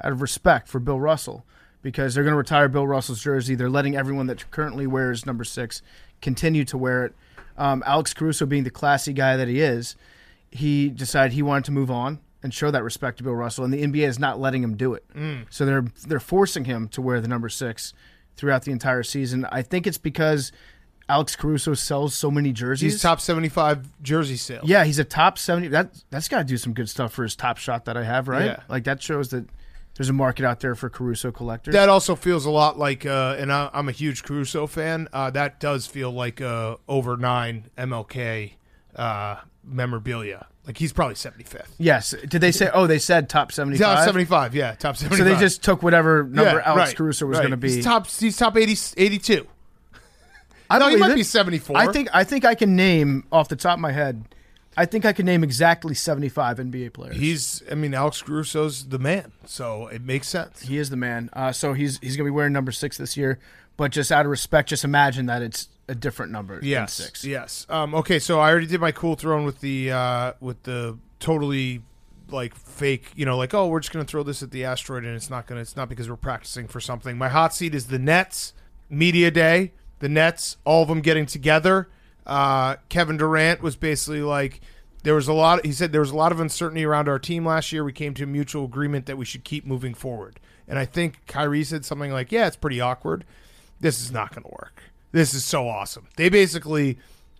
for Bill Russell, because they're going to retire Bill Russell's jersey. They're letting everyone that currently wears number 6 continue to wear it. Alex Caruso, being the classy guy that he is, he decided he wanted to move on and show that respect to Bill Russell, and the NBA is not letting him do it. So they're forcing him to wear the number 6 throughout the entire season. I think it's because Alex Caruso sells so many jerseys. He's top 75 jersey sales. Yeah, he's a top 70. That's got to do some good stuff for his Top Shot that I have, right? Yeah. Like that shows that there's a market out there for Caruso collectors. That also feels a lot like, and I'm a huge Caruso fan. That does feel like over 9 MLK memorabilia. Like he's probably 75th. Yes. Did they say? Oh, they said top 75. Top 75. Yeah, top 75. So they just took whatever number Alex Caruso was going to be. He's top 82. I don't he might believe be it. 74. I think I can name off the top of my head. I think I can name exactly 75 NBA players. Alex Caruso's the man, so it makes sense. He is the man. So he's going to be wearing number 6 this year, but just out of respect, just imagine that it's a different number than 6. Yes. Okay, so I already did my cool throne with the totally like fake, like, oh, we're just going to throw this at the asteroid and it's not because we're practicing for something. My hot seat is the Nets media day. The Nets, all of them getting together. Kevin Durant was basically like, he said there was a lot of uncertainty around our team last year. We came to a mutual agreement that we should keep moving forward. And I think Kyrie said something like, yeah, it's pretty awkward. This is not going to work. This is so awesome. They basically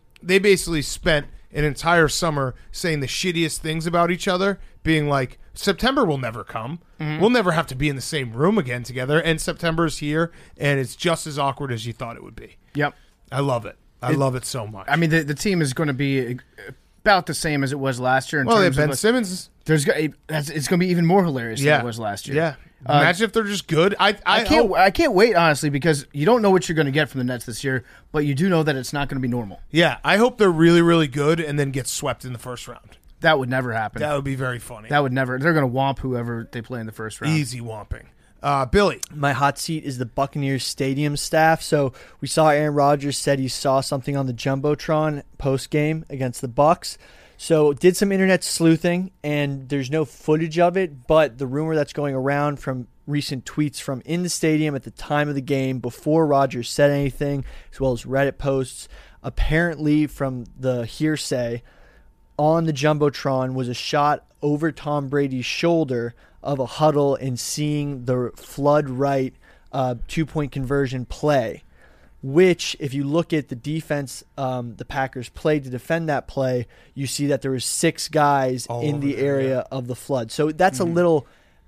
spent an entire summer saying the shittiest things about each other, being like, September will never come. Mm-hmm. We'll never have to be in the same room again together. And September's here, and it's just as awkward as you thought it would be. Yep. I love it. I love it so much. I mean, the team is going to be about the same as it was last year. Well, Ben Simmons. It's going to be even more hilarious than it was last year. Yeah. Imagine if they're just good. I can't wait, honestly, because you don't know what you're going to get from the Nets this year, but you do know that it's not going to be normal. Yeah, I hope they're really, really good and then get swept in the first round. That would never happen. That would be very funny. That would never. They're going to whomp whoever they play in the first round. Easy whomping. Billy. My hot seat is the Buccaneers stadium staff. So we saw Aaron Rodgers said he saw something on the Jumbotron post-game against the Bucs. So did some internet sleuthing, and there's no footage of it, but the rumor that's going around from recent tweets from in the stadium at the time of the game before Rodgers said anything, as well as Reddit posts, apparently from the hearsay on the Jumbotron was a shot over Tom Brady's shoulder of a huddle and seeing the flood right 2-point conversion play, which if you look at the defense the Packers played to defend that play, you see that there was 6 guys in the area of the flood. So that's a little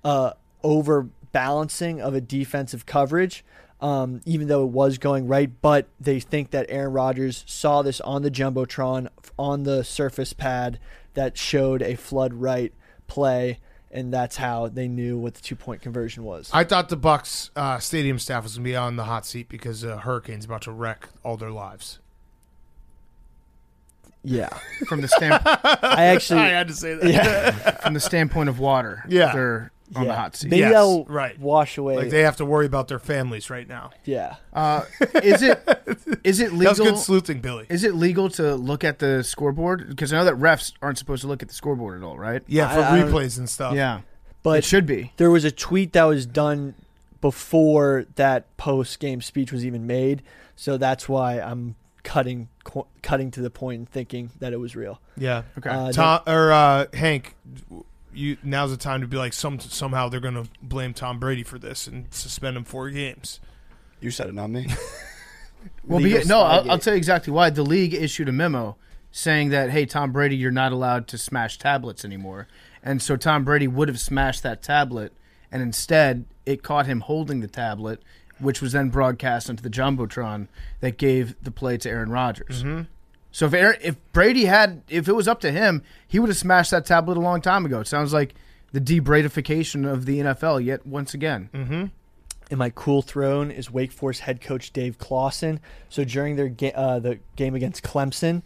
overbalancing of a defensive coverage, even though it was going right. But they think that Aaron Rodgers saw this on the Jumbotron on the surface pad that showed a flood right play, and that's how they knew what the 2-point conversion was. I thought the Bucs stadium staff was going to be on the hot seat because Hurricane's about to wreck all their lives. Yeah. from the stamp I actually I had to say that. from the standpoint of water. Yeah. They're on the hot seat. Maybe Yes, that'll right. wash away. Like they have to worry about their families right now. yeah. Is it That was legal? good sleuthing, Billy. Is it legal to look at the scoreboard? Because I know that refs aren't supposed to look at the scoreboard at all, right? Yeah, for I don't- replays and stuff. Yeah, But it should be. there was a tweet that was done before that post-game speech was even made, so that's why I'm cutting to the point and thinking that it was real. Yeah. Okay. Tom or Hank, now's the time to be like somehow they're going to blame Tom Brady for this and suspend him 4 games. You said it, not me. Well, I'll tell you exactly why. The league issued a memo saying that, hey, Tom Brady, you're not allowed to smash tablets anymore. And so Tom Brady would have smashed that tablet, and instead it caught him holding the tablet, which was then broadcast onto the Jumbotron that gave the play to Aaron Rodgers. Mm-hmm. So if Brady if it was up to him, he would have smashed that tablet a long time ago. It sounds like the de-Bradification of the NFL yet once again. Mm-hmm. And my cool throne is Wake Forest head coach Dave Clawson. So during their the game against Clemson,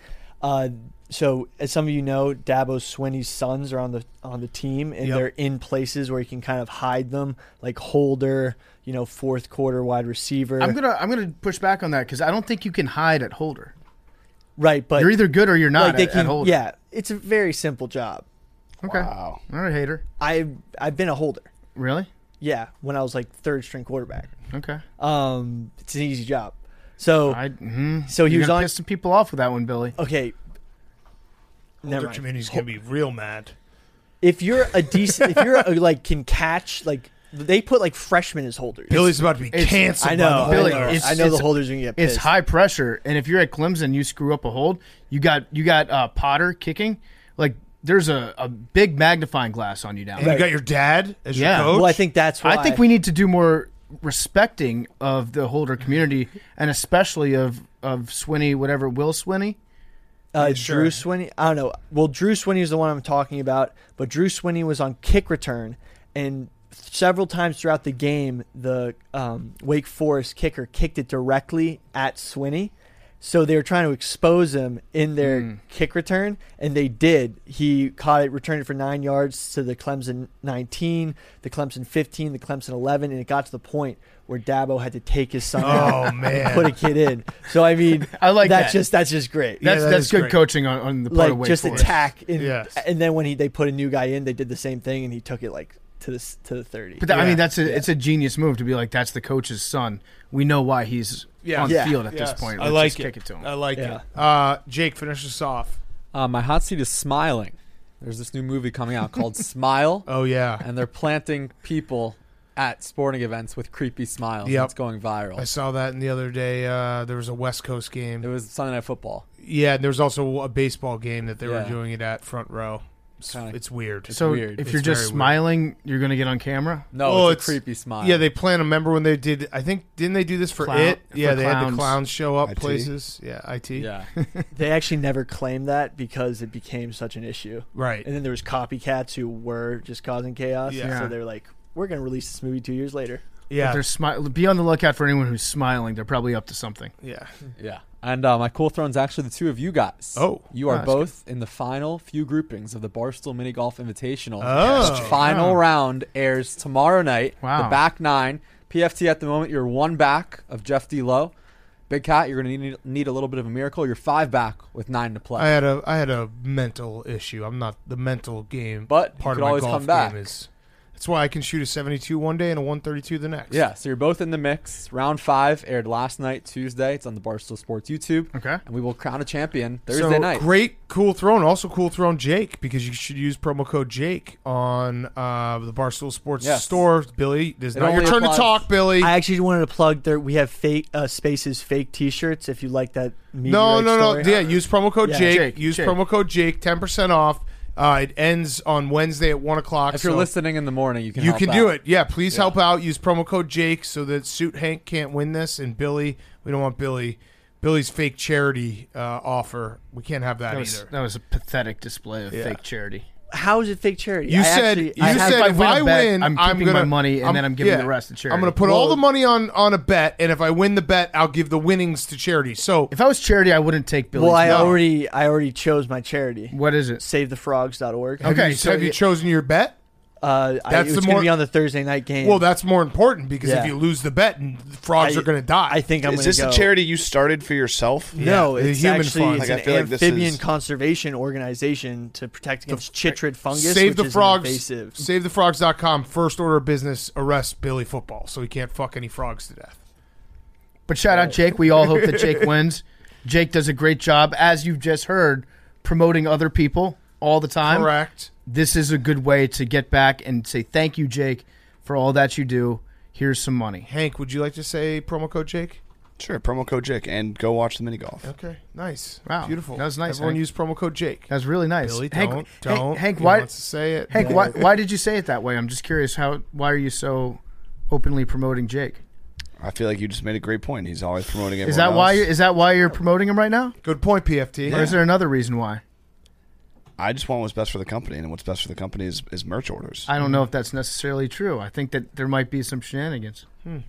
so as some of you know, Dabo Swinney's sons are on the team, and they're in places where you can kind of hide them, like holder, fourth quarter wide receiver. I'm gonna push back on that because I don't think you can hide at holder. Right, but You're either good or you're not at holder. Yeah, it's a very simple job. Okay. Wow. All right, hater. I've been a holder. Really? Yeah, when I was like third string quarterback. Okay. It's an easy job. So So he was on. piss some people off with that one, Billy. Okay. Older Never mind. community's going to be real mad. If you're a decent, if you're can catch, like they put like freshmen as holders. Billy's about to be canceled. I know, by the Billy, Holders. it's- I know the holders are gonna get pissed. It's high pressure, and if you're at Clemson, you screw up a hold. You got Potter kicking. Like there's a big magnifying glass on you down And there. you got your dad as Yeah. your coach. Well, I think that's why. I think we need to do more respecting of the holder community, and especially of Swinney, whatever Will Swinney. sure. Drew Swinney. I don't know. Well, Drew Swinney is the one I'm talking about, but Drew Swinney was on kick return, and several times throughout the game, the Wake Forest kicker kicked it directly at Swinney. So they were trying to expose him in their kick return, and they did. He caught it, returned it for 9 yards to the Clemson 19, the Clemson 15, the Clemson 11, and it got to the point where Dabo had to take his son out and man. put a kid in. So I mean, I like that's that. That's just great. Yeah, That's that is good great. coaching on the part Like of Wake just Forest. attack, Yes. and then when they put a new guy in, they did the same thing, and he took it like to the 30. But I Yeah. mean, it's a genius move to be like, that's the coach's son. We know why he's on the Yeah. field at Yes. this point. I Let's like just it. kick it to him. I like Yeah. it. Jake, finish us off. My hot seat is Smiling. There's this new movie coming out called Smile, Oh, yeah. and they're planting people at sporting events with creepy smiles. Yep. It's going viral. I saw that in the other day. There was a West Coast game. It was Sunday Night Football. Yeah, and there was also a baseball game that they were Yeah. doing it at front row. Kinda- It's weird. So weird. if It's you're just very weird. smiling, you're going to get on camera? No, Oh, it's a creepy smile. Yeah, they plan. Remember when they did? I think didn't they do this for Clown- it? for Yeah, they had the clowns. clowns show up IT. places. Yeah, IT. Yeah. They actually never claimed that because it became such an issue. Right. And then there was copycats who were just causing chaos. Yeah. So they're like, we're going to release this movie 2 years later. Yeah. Be on the lookout for anyone who's smiling. They're probably up to something. Yeah. Yeah. And my cool throne's actually the two of you guys. Oh. You are that's both in the final few groupings of the Barstool Mini Golf Invitational. Oh. The final round airs tomorrow night. Wow. The back nine. PFT at the moment, you're one back of Jeff D. Lowe. Big Cat, you're going to need a little bit of a miracle. You're 5 back with 9 to play. I had a mental issue. I'm not the mental game. But you part could of my always golf come back. game is. That's why I can shoot a 72 one day and a 132 the next. Yeah, so you're both in the mix. Round 5 aired last night, Tuesday. It's on the Barstool Sports YouTube. Okay. And we will crown a champion Thursday So night. great, cool throne. Also cool throne Jake, because you should use promo code Jake on the Barstool Sports Yes. store. Billy, this is It not your only turn to applies- talk, Billy. I actually wanted to plug there. We have fake Spaces fake T-shirts. If you like that, No. story. Yeah, use promo code Yeah. Jake. Jake, Use Jake. promo code Jake. 10% off. It ends on Wednesday at 1 o'clock. If you're so listening in the morning, you can you help can out. do it. Yeah, please help out. Use promo code Jake so that Suit Hank can't win this, and Billy, we don't want Billy's fake charity offer. We can't have that, either. That was a pathetic display of Yeah. fake charity. How is it fake charity? You said If I if win I a bet, win, I'm keeping my money, and then I'm giving the rest to charity. I'm going to put all the money on a bet, and if I win the bet, I'll give the winnings to charity. So if I was charity, I wouldn't take Billy's. Well, I money. already chose my charity. What is it? SaveTheFrogs.org. have you chosen your bet? It's going to be on the Thursday night game. Well, that's more important because Yeah. if you lose the bet, the frogs are going to die. I think I'm going Is to this go. a charity you started for yourself? No, the it's Human actually Fund. it's Like, I an feel like this amphibian is- conservation organization to protect against chytrid fungus, Save which the is frogs. invasive. SaveTheFrogs.com. First order of business: arrest Billy Football, so he can't fuck any frogs to death. But shout out Jake. We all hope that Jake wins. Jake does a great job, as you've just heard, promoting other people all the time. Correct. This is a good way to get back and say thank you, Jake, for all that you do. Here's some money. Hank, would you like to say promo code Jake? Sure, promo code Jake, and go watch the mini golf. Okay, nice. Wow, Beautiful. that was nice, Everyone Hank. use promo code Jake. That was really nice. Billy, Hank, don't. Hank, He why? wants to say it. Hank, why did you say it that way? I'm just curious. Why are you so openly promoting Jake? I feel like you just made a great point. He's always promoting everyone Is that else. why? Is that why you're promoting him right now? Good point, PFT. Or is there another reason why? I just want what's best for the company, and what's best for the company is merch orders. I don't know if that's necessarily true. I think that there might be some shenanigans. I don't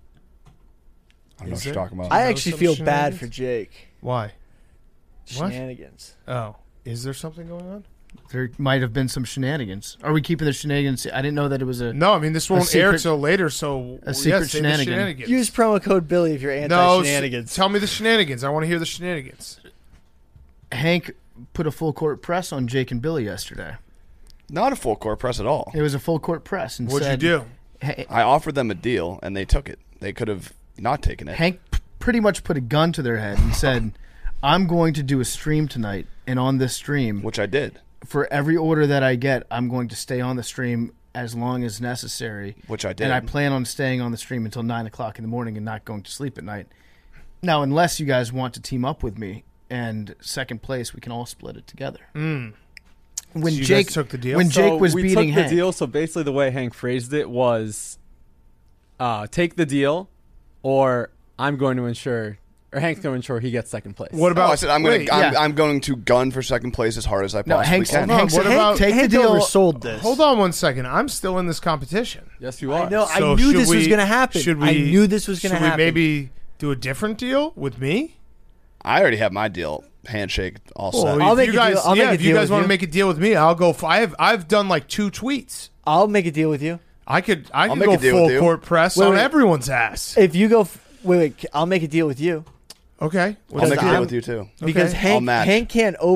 know Is what you're there? talking about. I actually some feel bad shenanigans? for Jake. Why? What? Shenanigans. Oh, is there something going on? There might have been some shenanigans. Are we keeping the shenanigans? I didn't know that it was a. No, I mean this won't secret- air till later. So a secret say the shenanigan. shenanigans. Use promo code Billy if you're no, anti-shenanigans. tell me the shenanigans. I want to hear the shenanigans. Hank put a full court press on Jake and Billy yesterday. Not a full court press at all. It was a full court press, and What'd said, you do? Hey, I offered them a deal, and they took it. They could have not taken it. Hank pretty much put a gun to their head and said, "I'm going to do a stream tonight, and on this stream, Which I did. for every order that I get, I'm going to stay on the stream as long as necessary." Which I did. And I plan on staying on the stream until 9 o'clock in the morning and not going to sleep at night. Now, unless you guys want to team up with me and second place, we can all split it together. When So you Jake guys took the deal? when Jake was we beating took Hank, the deal. So basically, the way Hank phrased it was, take the deal, or I'm going to ensure, or Hank's going to ensure he gets second place. What about? I said I'm wait, going to gun for second place as hard as I No, possibly Hank's- can. Hank What said, about- take the Hank deal? oversold this. Hold on one second. I'm still in this competition. Yes, you are. I know. So I knew should this was we- going to happen. Should we? I knew this was going to should happen. we maybe do a different deal with me? I already have my deal. Handshake, all Well, set. I'll if make you a deal- guys, I'll make a if you deal guys with want you. to make a deal with me, I'll go. I've done like 2 tweets. I'll make a deal with you. I could make go a deal with full you. court press Wait, on wait. everyone's ass. If you go, wait, I'll make a deal with you Okay. I'll make a deal I'm- with you too. because Okay. I'll match. Hank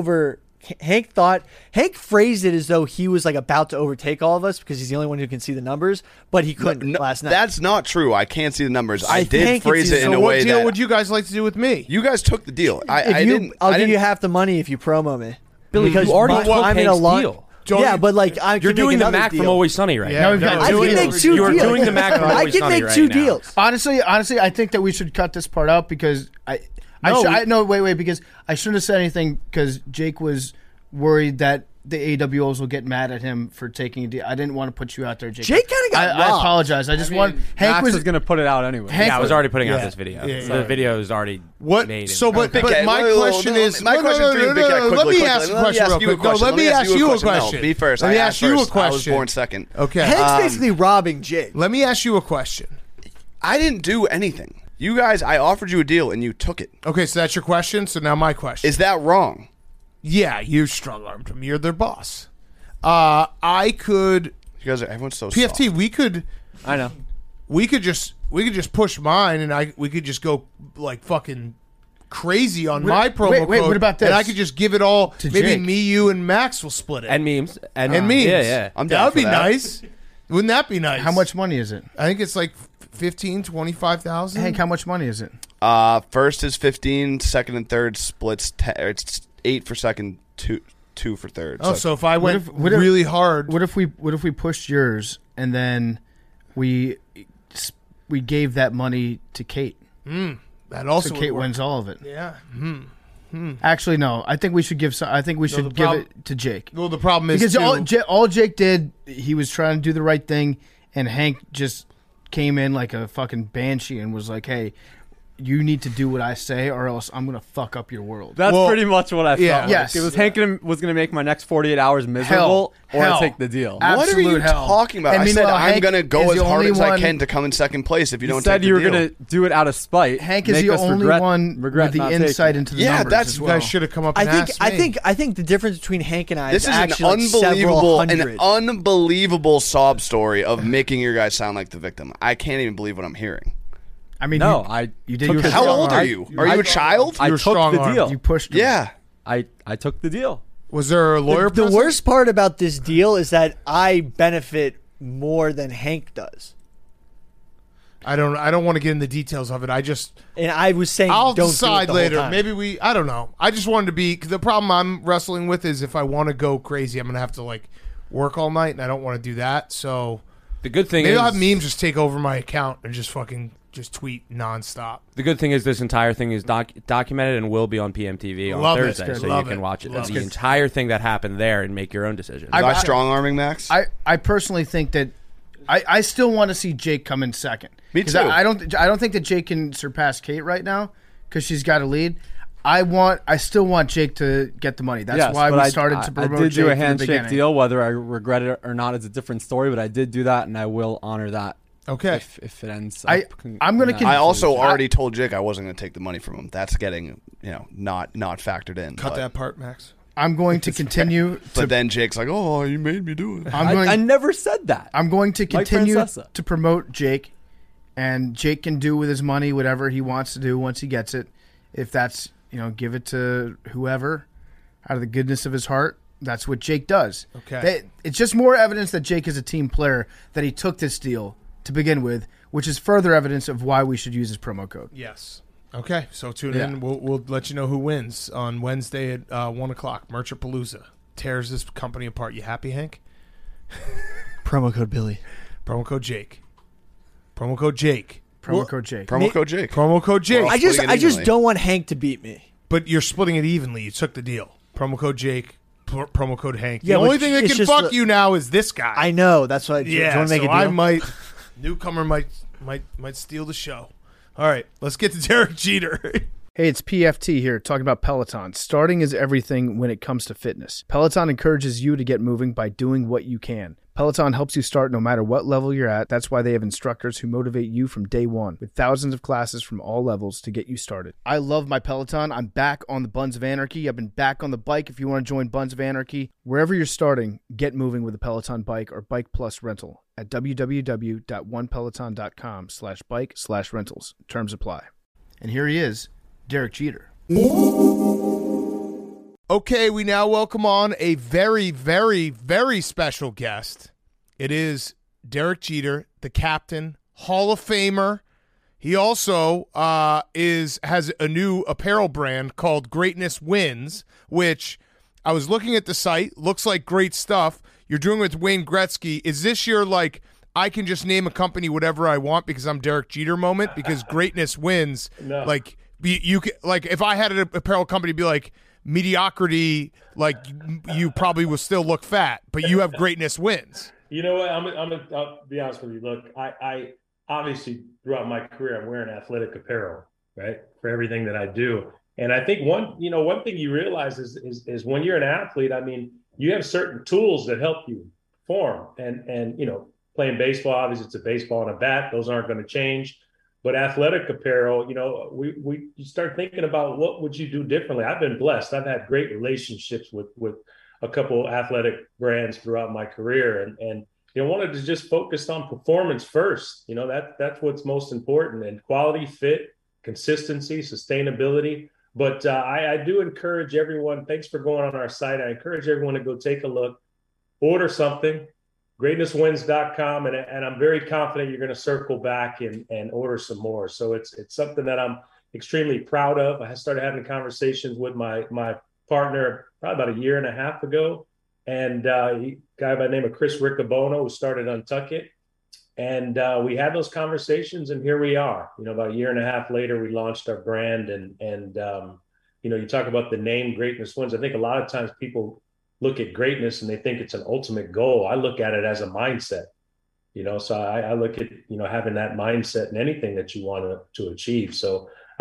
phrased it as though he was like about to overtake all of us because he's the only one who can see the numbers, but he couldn't No, last night. That's not true. I can't see the numbers. I I did think phrase it's- it in So a what way deal that would you guys like to do with me? you guys took the deal. if I didn't. I'll I give didn't, you half the money if you promo me. Billy, Because you already my- took I'm in a Hank's long deal. Yeah, but like I You're can make doing the another Mac deal. from Always Sunny right Yeah, now. we've got no, two I can deals. make 2 You are deals. doing the Mac from I Always can Sunny make right 2 now. deals. Honestly, I think that we should cut this part out because wait, because I shouldn't have said anything because Jake was worried that the AWOs will get mad at him for taking a deal. I didn't want to put you out there, Jake. Jake kinda got I robbed. apologize. I just want Hank Max was was going to put it out anyway. Hank Yeah, I was already putting out Yeah. this video. Yeah, The yeah. video is already What? made. So, but Big Cat, my wait, question is my question is Let me ask a question real quick. No, let me ask you a question. No, be first. Let me I ask asked you a first. I was question. born second. Okay. Hank's basically robbing Jake. Let me ask you a question. I didn't do anything. You guys, I offered you a deal and you took it. Okay, so that's your question. So now my question. Is that wrong? Yeah, you strong armed him. You're their boss. I could You guys are. Everyone's so PFT. soft. I know. We could just push mine, and we could just go like fucking crazy on my promo wait, code. what about And this? I could just give it all To maybe Jake. me, you, and Max will split it. and memes And memes. Yeah. I'm That down would for be that. nice. Wouldn't that be nice? How much money is it? I think it's like 15, 25,000. Hank, how much money is it? First is 15. Second and third splits. It's 8 for second. Two for third. Oh, so if I went what if- really hard, What if we pushed yours and then we gave that money to Kate? that also So would Kate work. wins all of it. Yeah. Actually, no. I think we should give. I think we the should give prob- it to Jake Well, the problem is because too, all Jake did, he was trying to do the right thing, and Hank just came in like a fucking banshee and was like, "Hey, you need to do what I say, or else I'm gonna fuck up your world. That's Well, pretty much what I yeah. felt. Yes. It was Hank was going to make my next 48 hours miserable, or Hell. I take the deal. Ab- What are you Absolute hell. talking about? And I said meanwhile, I'm Hank going to is go as the hard only as I one- can to come in second place if you You don't said take you the were deal. going to do it out of spite. Hank is make the us only one regret with the not insight taking it. into the Yeah, numbers that's- as You well. guys should have come up I and think asked me. I think the difference between Hank and I This is is an actually like several hundred. unbelievable sob story of making your guys sound like the victim. I can't even believe what I'm hearing. I mean, No, you did took your the How deal. old are you? Are you a child? I You were took the strong-armed. deal. You pushed him. Yeah. I took the deal. Was there a lawyer The present? worst part about this deal is that I benefit more than Hank does. I don't want to get in the details of it. And I was saying, I'll don't decide do it the later. Whole time. Maybe I don't know. I just wanted to be, cause the problem I'm wrestling with is if I want to go crazy, I'm going to have to like work all night, and I don't want to do that. So The good thing maybe is I'll have memes just take over my account and just tweet nonstop. the good thing is this entire thing is documented and will be on PMTV on Love it. Thursday, so Love you can it. watch it. Love The it. entire thing that happened there and make your own decision. Was I strong arming Max? I personally think that I still want to see Jake come in second. Me 'Cause too. I don't think that Jake can surpass Kate right now because she's got a lead. I still want Jake to get the money. That's Yes, why but we I- started to I promote did Jake do a from the handshake beginning. deal. Whether I regret it or not is a different story, but I did do that, and I will honor that. Okay. If it ends, I'm gonna I also already told Jake I wasn't going to take the money from him. That's getting not factored in. Cut but, that part, Max. I'm going to continue. But then Jake's like, "Oh, you made me do it." I never said that. I'm going to Mike continue Francesa. to promote Jake, and Jake can do with his money whatever he wants to do once he gets it. If that's, give it to whoever out of the goodness of his heart. That's what Jake does. Okay. It's just more evidence that Jake is a team player, that he took this deal to begin with, which is further evidence of why we should use his promo code. Yes. Okay, so tune Yeah. in. We'll let you know who wins on Wednesday at 1:00. Merchapalooza tears this company apart. You happy, Hank? promo code Billy. Promo code Jake. Promo code Jake. Promo code Jake. Promo code Jake. Promo code Jake. Well, I just splitting it evenly. don't want Hank to beat me. But you're splitting it evenly. You took the deal. Promo code Jake. Promo code Hank. Yeah, the only but thing that it's can just fuck the- you now is this guy. I know. That's why I Yeah, want to make so a deal. I might newcomer might steal the show. All right, let's get to Derek Jeter. Hey, it's PFT here talking about Peloton. Starting is everything when it comes to fitness. Peloton encourages you to get moving by doing what you can. Peloton helps you start no matter what level you're at. That's why they have instructors who motivate you from day one with thousands of classes from all levels to get you started. I love my Peloton. I'm back on the Buns of Anarchy. I've been back on the bike. If you want to join Buns of Anarchy, wherever you're starting, get moving with a Peloton bike or Bike Plus rental at www.onepeloton.com/bike/rentals. Terms apply. And here he is, Derek Jeter. Okay, we now welcome on a very, very, very special guest. It is Derek Jeter, the captain, Hall of Famer. He also has a new apparel brand called Greatness Wins, which I was looking at the site. Looks like great stuff. You're doing with Wayne Gretzky. Is this your I can just name a company whatever I want because I'm Derek Jeter moment? Because Greatness Wins, you can, if I had an apparel company, it'd be like mediocrity, you probably will still look fat, but you have Greatness Wins. You know what? I'll be honest with you. Look, I obviously throughout my career I'm wearing athletic apparel, right, for everything that I do. And I think one thing you realize is when you're an athlete, I mean, you have certain tools that help you perform. And playing baseball, obviously it's a baseball and a bat; those aren't going to change. But athletic apparel, you start thinking about what would you do differently. I've been blessed. I've had great relationships with a couple athletic brands throughout my career, and wanted to just focus on performance first. That's what's most important, and quality, fit, consistency, sustainability. But I do encourage everyone. Thanks for going on our site. I encourage everyone to go take a look, order something. GreatnessWins.com, and I'm very confident you're going to circle back and order some more. So it's something that I'm extremely proud of. I started having conversations with my partner probably about a year and a half ago, and a guy by the name of Chris Riccobono, who started Untuck It, and we had those conversations, and here we are. About a year and a half later, we launched our brand, and you talk about the name Greatness Wins. I think a lot of times people look at greatness and they think it's an ultimate goal. I look at it as a mindset, so I look at, having that mindset in anything that you want to achieve. So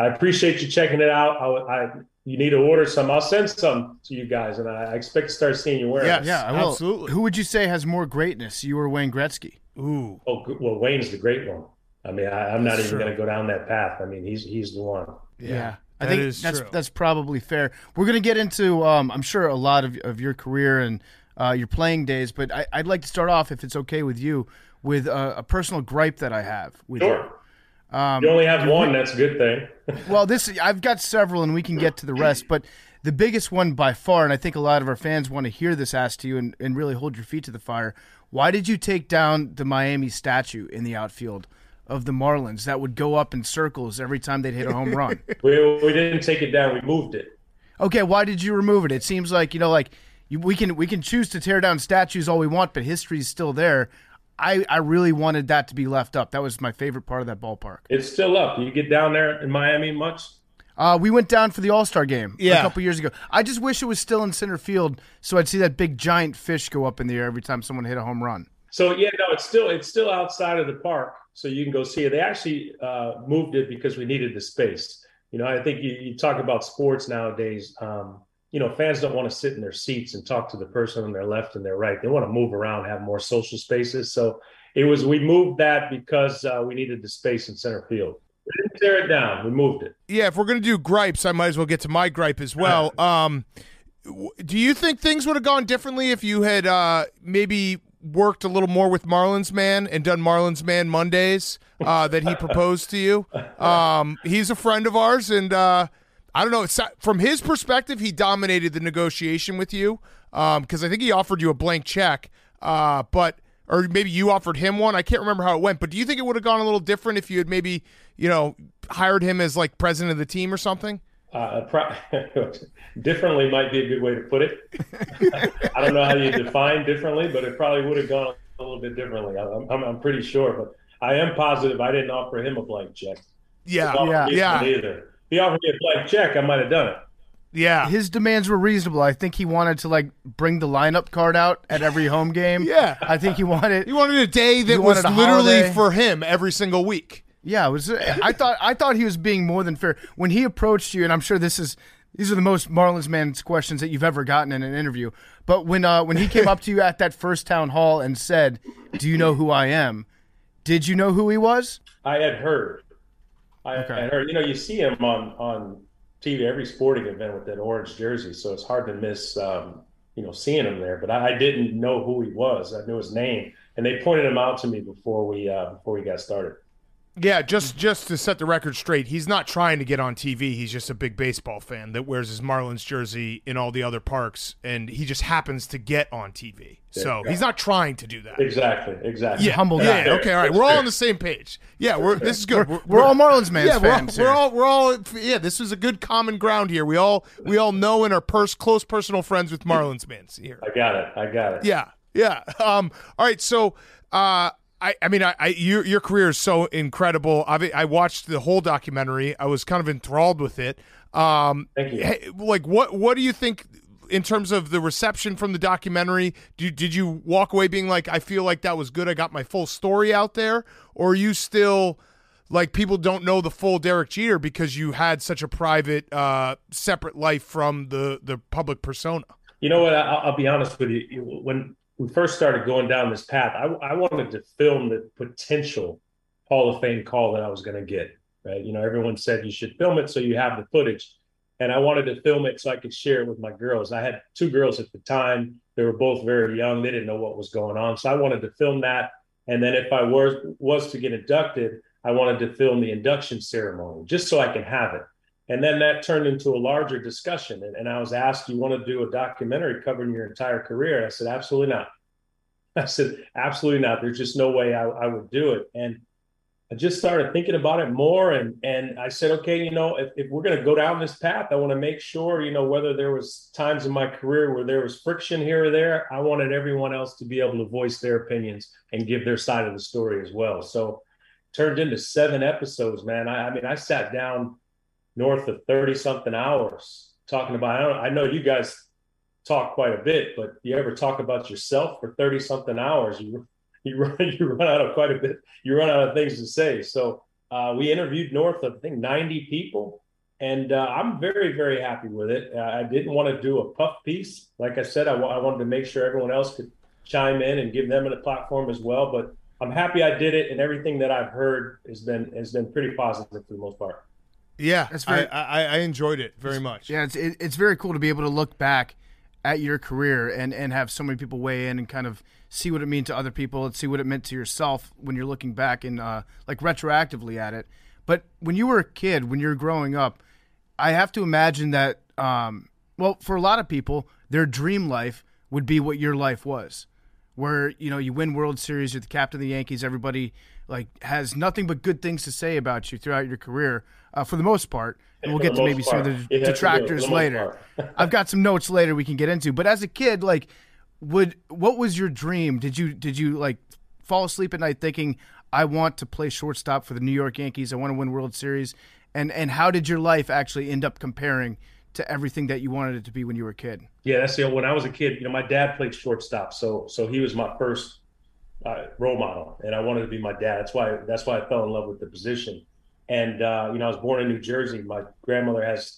I appreciate you checking it out. You need to order some. I'll send some to you guys, and I expect to start seeing you wearing Yes, it. Yeah, I will. absolutely. Who would you say has more greatness, you or Wayne Gretzky? Ooh. Oh, well, Wayne's the great one. I mean, I'm not That's even true. going to go down that path. I mean, he's the one. Yeah. I that think is true. that's probably fair. We're going to get into, I'm sure, a lot of your career and your playing days, but I'd like to start off, if it's okay with you, with a personal gripe that I have with you. Sure. You only have one. That's a good thing. Well, I've got several, and we can get to the rest. But the biggest one by far, and I think a lot of our fans want to hear this asked to you and really hold your feet to the fire. Why did you take down the Miami statue in the outfield of the Marlins that would go up in circles every time they'd hit a home run? We didn't take it down. We moved it. Okay, why did you remove it? It seems like we can choose to tear down statues all we want, but history's still there. I really wanted that to be left up. That was my favorite part of that ballpark. It's still up. You get down there in Miami much? We went down for the All-Star game a Yeah. couple years ago. I just wish it was still in center field so I'd see that big giant fish go up in the air every time someone hit a home run. So yeah, no, it's still outside of the park, so you can go see it. They actually moved it because we needed the space. I think you talk about sports nowadays. Fans don't want to sit in their seats and talk to the person on their left and their right. They want to move around, have more social spaces. So we moved that because we needed the space in center field. We didn't tear it down. We moved it. Yeah, if we're going to do gripes, I might as well get to my gripe as well. Do you think things would have gone differently if you had maybe worked a little more with Marlins Man and done Marlins Man Mondays that he proposed to you? He's a friend of ours, and I don't know. From his perspective, he dominated the negotiation with you because I think he offered you a blank check, or maybe you offered him one. I can't remember how it went, but do you think it would have gone a little different if you had maybe, hired him as like president of the team or something? Differently might be a good way to put it. I don't know how you define differently, but it probably would have gone a little bit differently. I'm pretty sure, but I am positive I didn't offer him a blank check. Yeah. Either. If he offered me a blank check, I might have done it. Yeah. His demands were reasonable. I think he wanted to bring the lineup card out at every home game. Yeah. I think he wanted a day that He was wanted a literally holiday. for him every single week. Yeah, it was. I thought he was being more than fair when he approached you, and I'm sure these are the most Marlins man's questions that you've ever gotten in an interview. But when he came up to you at that first town hall and said, "Do you know who I am?" Did you know who he was? I had heard. I Okay. had heard. You see him on TV every sporting event with that orange jersey, so it's hard to miss seeing him there. But I didn't know who he was. I knew his name, and they pointed him out to me before we got started. Yeah, just to set the record straight, he's not trying to get on TV. He's just a big baseball fan that wears his Marlins jersey in all the other parks, and he just happens to get on TV. So he's not trying to do that. Exactly. Yeah, Humble guy. Yeah, okay, all right. We're all on the same page. Yeah, this is good. We're all Marlins fans. We're here. all. Yeah, this is a good common ground here. We all know and are close personal friends with Marlins fans here. I got it. Yeah. All right. So, your career is so incredible. I watched the whole documentary. I was kind of enthralled with it. Thank you. What do you think in terms of the reception from the documentary? Did you walk away being like, I feel like that was good, I got my full story out there? Or are you still like, people don't know the full Derek Jeter because you had such a private, separate life from the public persona? You know what? I'll be honest with you. When we first started going down this path, I wanted to film the potential Hall of Fame call that I was going to get, right? Everyone said you should film it so you have the footage. And I wanted to film it so I could share it with my girls. I had 2 girls at the time. They were both very young. They didn't know what was going on. So I wanted to film that. And then if I was to get inducted, I wanted to film the induction ceremony just so I can have it. And then that turned into a larger discussion. And I was asked, you want to do a documentary covering your entire career? And I said, absolutely not. There's just no way I would do it. And I just started thinking about it more. And I said, okay, if we're going to go down this path, I want to make sure, whether there was times in my career where there was friction here or there, I wanted everyone else to be able to voice their opinions and give their side of the story as well. So it turned into 7 episodes, man. I sat down north of 30-something hours talking about, I know you guys talk quite a bit, but you ever talk about yourself for 30-something hours, you run out of quite a bit. You run out of things to say. So We interviewed north of, I think, 90 people. And I'm very, very happy with it. I didn't want to do a puff piece. Like I said, I wanted to make sure everyone else could chime in and give them a platform as well. But I'm happy I did it, and everything that I've heard has been pretty positive for the most part. Yeah, I enjoyed it very much. Yeah, it's very cool to be able to look back at your career and have so many people weigh in and kind of see what it meant to other people and see what it meant to yourself when you're looking back and like retroactively at it. But when you were a kid, when you were growing up, I have to imagine that, well, for a lot of people, their dream life would be what your life was, where, you know, you win World Series, you're the captain of the Yankees, everybody like has nothing but good things to say about you throughout your career, for the most part. And we'll get to maybe some of the detractors later. I've got some notes later we can get into. But as a kid, like, what was your dream? Did you like fall asleep at night thinking, I want to play shortstop for the New York Yankees, I want to win World Series? And how did your life actually end up comparing to everything that you wanted it to be when you were a kid? Yeah, that's when I was a kid. You know, my dad played shortstop, so he was my first role model, and I wanted to be my dad. That's why I fell in love with the position. And you know, I was born in New Jersey. My grandmother has,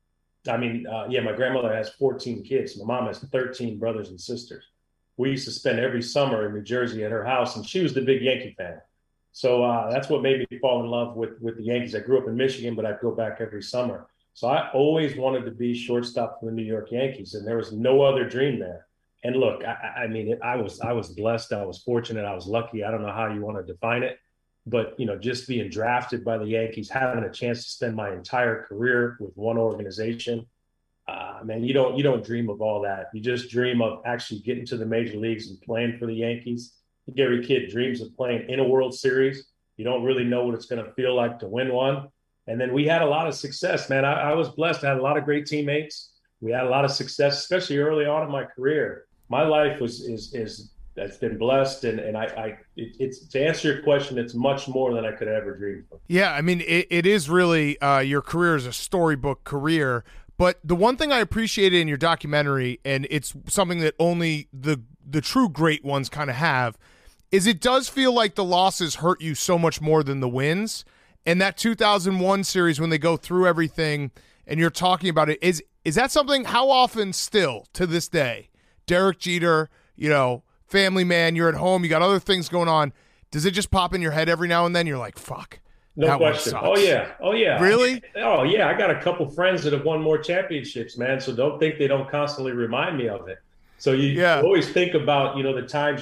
my grandmother has 14 kids. My mom has 13 brothers and sisters. We used to spend every summer in New Jersey at her house, and she was the big Yankee fan. So that's what made me fall in love with the Yankees. I grew up in Michigan, but I'd go back every summer. So I always wanted to be shortstop for the New York Yankees, and there was no other dream there. And look, I was blessed. I was fortunate. I was lucky. I don't know how you want to define it, but you know, just being drafted by the Yankees, having a chance to spend my entire career with one organization, man, you don't dream of all that. You just dream of actually getting to the major leagues and playing for the Yankees. I think every kid dreams of playing in a World Series. You don't really know what it's going to feel like to win one. And then we had a lot of success, man. I was blessed. I had a lot of great teammates. We had a lot of success, especially early on in my career. My life has been blessed, and it's to answer your question, it's much more than I could ever dream of. Yeah, I mean, it is really your career is a storybook career. But the one thing I appreciated in your documentary, and it's something that only the true great ones kind of have, is it does feel like the losses hurt you so much more than the wins. And that 2001 series, when they go through everything and you're talking about it, is that something, how often still to this day, Derek Jeter, you know, family man, you're at home, you got other things going on, does it just pop in your head every now and then? You're like, fuck. No question. Oh yeah. Really? Oh yeah. I got a couple friends that have won more championships, man. So don't think they don't constantly remind me of it. So you always think about, you know, the times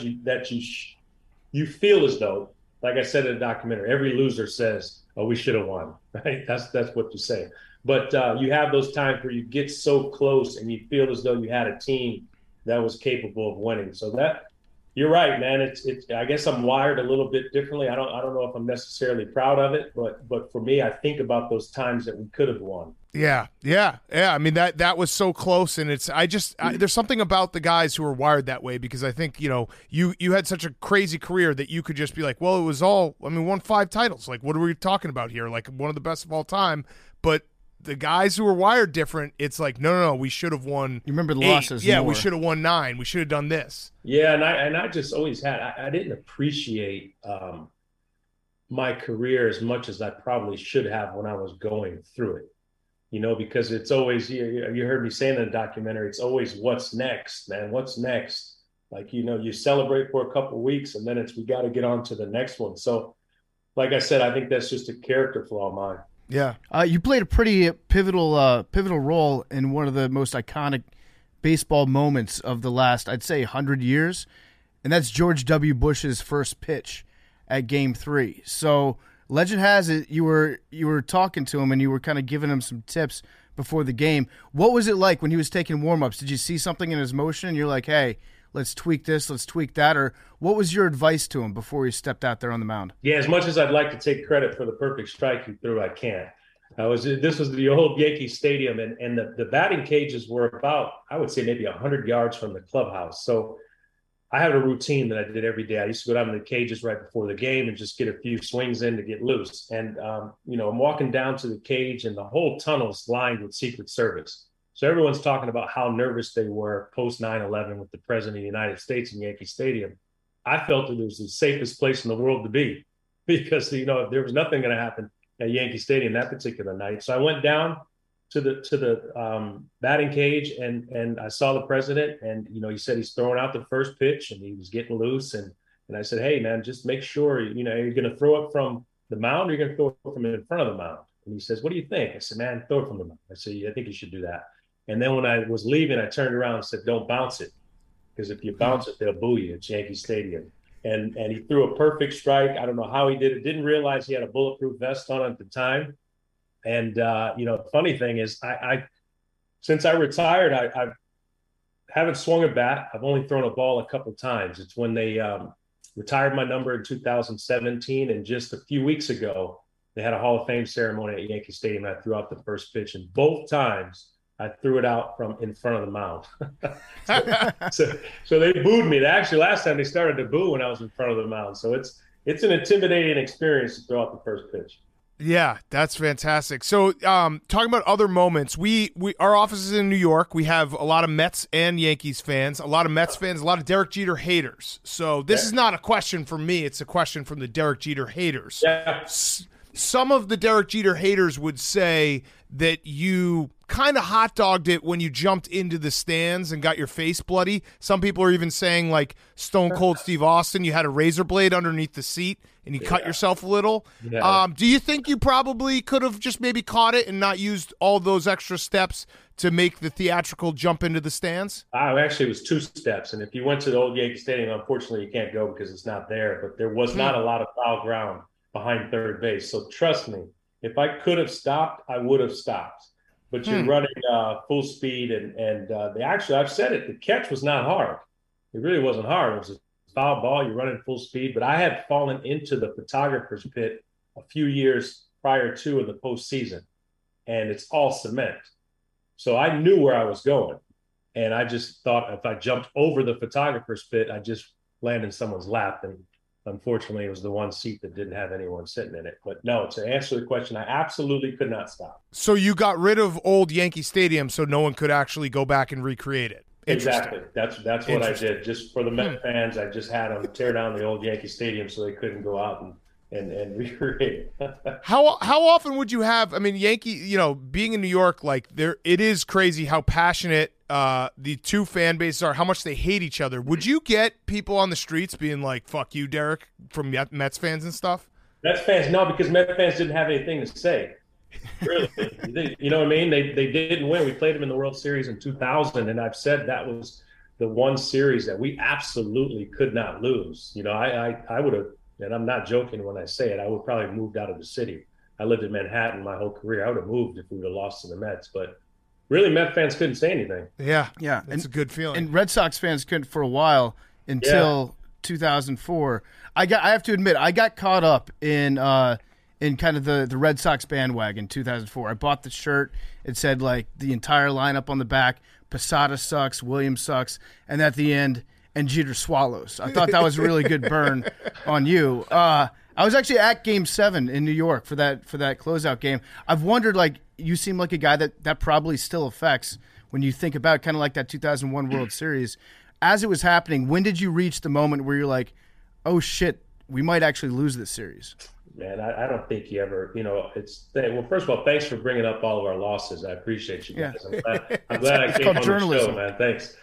you feel as though, like I said in the documentary, every loser says, "Oh, we should have won." Right? That's what you say. But you have those times where you get so close and you feel as though you had a team that was capable of winning. So that, you're right, man. It's I guess I'm wired a little bit differently. I don't know if I'm necessarily proud of it, but for me, I think about those times that we could have won. Yeah. I mean, that was so close, and there's something about the guys who are wired that way, because I think, you know, you had such a crazy career that you could just be like, well, it was all, I mean, won 5 titles. Like, what are we talking about here? Like, one of the best of all time. But the guys who are wired different, it's like, no, we should have won. You remember the 8. losses? Yeah, more. we should have won 9. We should have done this. Yeah, and I just always had. I didn't appreciate my career as much as I probably should have when I was going through it. You know, because it's always, you heard me saying in the documentary, it's always what's next, man. What's next? Like, you know, you celebrate for a couple of weeks, and then we got to get on to the next one. So, like I said, I think that's just a character flaw of mine. Yeah. You played a pretty pivotal role in one of the most iconic baseball moments of the last, I'd say, 100 years, and that's George W. Bush's first pitch at Game 3. So legend has it you were talking to him and you were kind of giving him some tips before the game. What was it like when he was taking warm-ups? Did you see something in his motion and you're like, hey, let's tweak this, let's tweak that? Or what was your advice to him before he stepped out there on the mound? Yeah, as much as I'd like to take credit for the perfect strike he threw, I can't. This was the old Yankee Stadium, and the batting cages were about, I would say, maybe 100 yards from the clubhouse. So I had a routine that I did every day. I used to go down to the cages right before the game and just get a few swings in to get loose. And, you know, I'm walking down to the cage, and the whole tunnel's lined with Secret Service. So everyone's talking about how nervous they were post 9/11 with the President of the United States in Yankee Stadium. I felt that it was the safest place in the world to be. because there was nothing going to happen at Yankee Stadium that particular night. So I went down to the batting cage, and I saw the president, and he said he's throwing out the first pitch and he was getting loose, and I said, hey man, just make sure you're going to throw it from the mound or you're going to throw it from in front of the mound. And he says, what do you think? I said, man, throw it from the mound. I said, I think you should do that. And then when I was leaving, I turned around and said, don't bounce it, because if you bounce it, they'll boo you. It's Yankee Stadium. And he threw a perfect strike. I don't know how he did it. Didn't realize he had a bulletproof vest on at the time. And the funny thing is, I since I retired, I haven't swung a bat. I've only thrown a ball a couple times. It's when they retired my number in 2017, and just a few weeks ago, they had a Hall of Fame ceremony at Yankee Stadium. I threw out the first pitch, and both times I threw it out from in front of the mound. so they booed me. Actually, last time they started to boo when I was in front of the mound. So it's an intimidating experience to throw out the first pitch. Yeah, that's fantastic. So, talking about other moments, our office is in New York. We have a lot of Mets and Yankees fans, a lot of Mets fans, a lot of Derek Jeter haters. So this is not a question from me; it's a question from the Derek Jeter haters. Yeah. Some of the Derek Jeter haters would say that you kind of hot dogged it when you jumped into the stands and got your face bloody. Some people are even saying, like Stone Cold Steve Austin, you had a razor blade underneath the seat and you cut yourself a little. Yeah. Do you think you probably could have just maybe caught it and not used all those extra steps to make the theatrical jump into the stands? Actually, it was 2 steps. And if you went to the old Yankee Stadium, unfortunately, you can't go because it's not there. But there was not a lot of foul ground behind third base. So trust me, if I could have stopped, I would have stopped. But you're running full speed, and I've said it, the catch was not hard. It really wasn't hard. It was a foul ball. You're running full speed. But I had fallen into the photographer's pit a few years prior to in the postseason, and it's all cement. So I knew where I was going, and I just thought if I jumped over the photographer's pit, I'd just land in someone's lap. And unfortunately, it was the one seat that didn't have anyone sitting in it. But no, to answer the question, I absolutely could not stop. So you got rid of old Yankee Stadium so no one could actually go back and recreate it. Exactly. That's what I did. Just for the Met fans, I just had them tear down the old Yankee Stadium so they couldn't go out and recreate it. How often would you have? I mean, Yankee, being in New York, like it is crazy how passionate the two fan bases are, how much they hate each other. Would you get people on the streets being like, "Fuck you, Derek," from Mets fans and stuff? Mets fans, no, because Mets fans didn't have anything to say. Really, you know what I mean? They didn't win. We played them in the World Series in 2000, and I've said that was the one series that we absolutely could not lose. I would have. And I'm not joking when I say it. I would probably have moved out of the city. I lived in Manhattan my whole career. I would have moved if we would have lost to the Mets. But really, Met fans couldn't say anything. Yeah. It's a good feeling. And Red Sox fans couldn't for a while until 2004. I have to admit, I got caught up in kind of the Red Sox bandwagon in 2004. I bought the shirt. It said like the entire lineup on the back. Posada sucks. Williams sucks. And at the end, and Jeter swallows. I thought that was a really good burn on you. I was actually at Game 7 in New York for that closeout game. I've wondered, like, you seem like a guy that probably still affects when you think about kind of like that 2001 World Series. As it was happening, when did you reach the moment where you're like, oh shit, we might actually lose this series? Man, I don't think you ever, well, first of all, thanks for bringing up all of our losses. I appreciate you guys. I'm glad I came on the show, man. Thanks.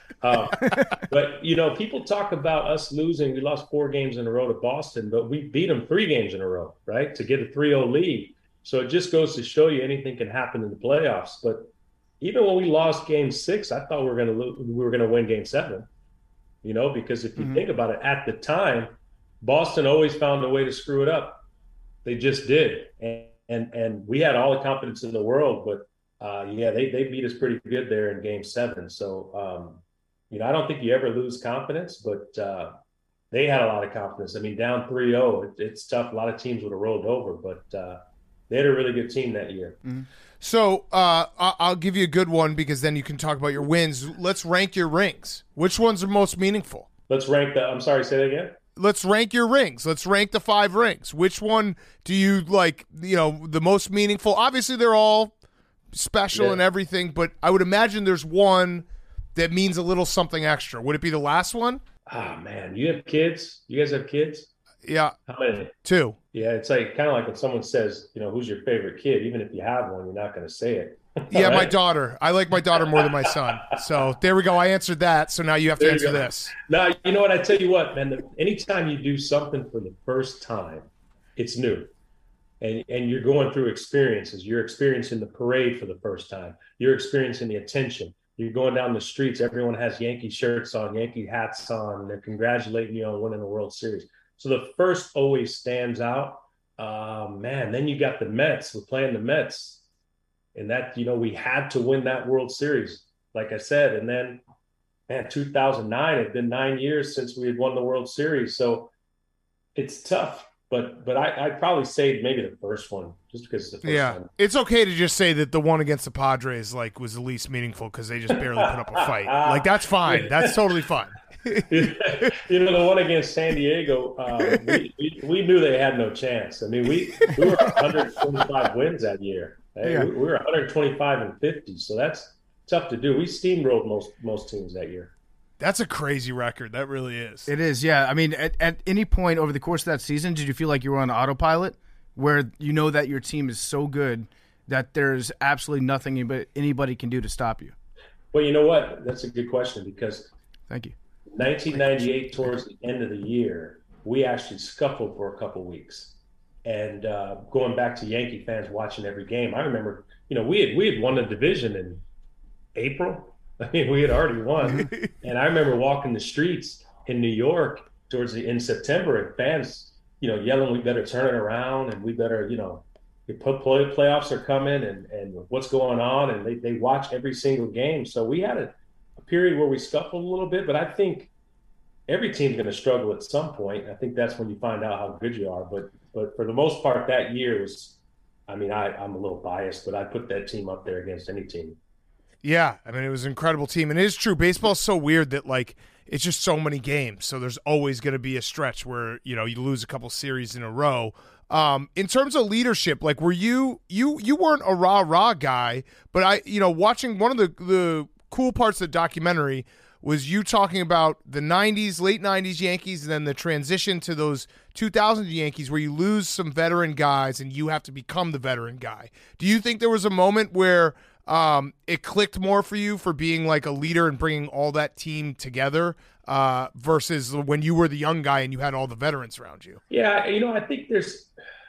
But, people talk about us losing. We lost 4 games in a row to Boston, but we beat them 3 games in a row, right, to get a 3-0 lead. So it just goes to show you anything can happen in the playoffs. But even when we lost Game 6, I thought we were going to win Game 7, because if you think about it, at the time, Boston always found a way to screw it up. They just did. And we had all the confidence in the world, but they beat us pretty good there in Game 7. So, I don't think you ever lose confidence, but they had a lot of confidence. I mean, down 3-0, it's tough. A lot of teams would have rolled over, but they had a really good team that year. Mm-hmm. So I'll give you a good one because then you can talk about your wins. Let's rank your rings. Which ones are most meaningful? Let's rank I'm sorry, say that again? Let's rank your rings. Let's rank the 5 rings. Which one do you like, the most meaningful? Obviously, they're all special and everything, but I would imagine there's one that means a little something extra. Would it be the last one? Ah, man. You have kids? You guys have kids? Yeah. How many? 2. Yeah, it's like kind of like when someone says, who's your favorite kid? Even if you have one, you're not going to say it. Yeah, Right? my daughter. I like my daughter more than my son. So there we go. I answered that. So now you have to There you answer go. this. Now, you know what? I tell you what, man, anytime you do something for the first time, it's new. And you're going through experiences. You're experiencing the parade for the first time. You're experiencing the attention. You're going down the streets. Everyone has Yankee shirts on, Yankee hats on. They're congratulating you on winning the World Series. So the first always stands out. Man, then you got the Mets. We're playing the Mets. And that, we had to win that World Series, like I said. And then, man, 2009, it'd been 9 years since we had won the World Series. So it's tough. But I'd probably say maybe the first one, just because it's the first one. It's okay to just say that the one against the Padres was the least meaningful because they just barely put up a fight. That's fine. That's totally fine. The one against San Diego, we knew they had no chance. I mean, we were 125 wins that year. Hey, Yeah. we were 125 and 50, so that's tough to do. We steamrolled most teams that year. That's a crazy record. That really is. It is, yeah. I mean, at any point over the course of that season, did you feel like you were on autopilot, where you know that your team is so good that there's absolutely nothing anybody can do to stop you? Well, you know what? That's a good question because Thank you. 1998, towards the end of the year, we actually scuffled for a couple weeks. And going back to Yankee fans watching every game, I remember, we had won the division in April. I mean, we had already won. And I remember walking the streets in New York in September, and fans, yelling, we better turn it around and we better, playoffs are coming and what's going on. And they watch every single game. So we had a period where we scuffled a little bit, but I think every team's going to struggle at some point. I think that's when you find out how good you are. But for the most part, that year was, I'm a little biased, but I put that team up there against any team. Yeah, I mean, it was an incredible team. And it is true. Baseball is so weird that, it's just so many games. So there's always going to be a stretch where, you lose a couple series in a row. In terms of leadership, were you weren't a rah-rah guy, but watching one of the cool parts of the documentary was you talking about the 90s, late 90s Yankees, and then the transition to those 2000 Yankees where you lose some veteran guys and you have to become the veteran guy. Do you think there was a moment where it clicked more for you for being a leader and bringing all that team together versus when you were the young guy and you had all the veterans around you? Yeah, I think there's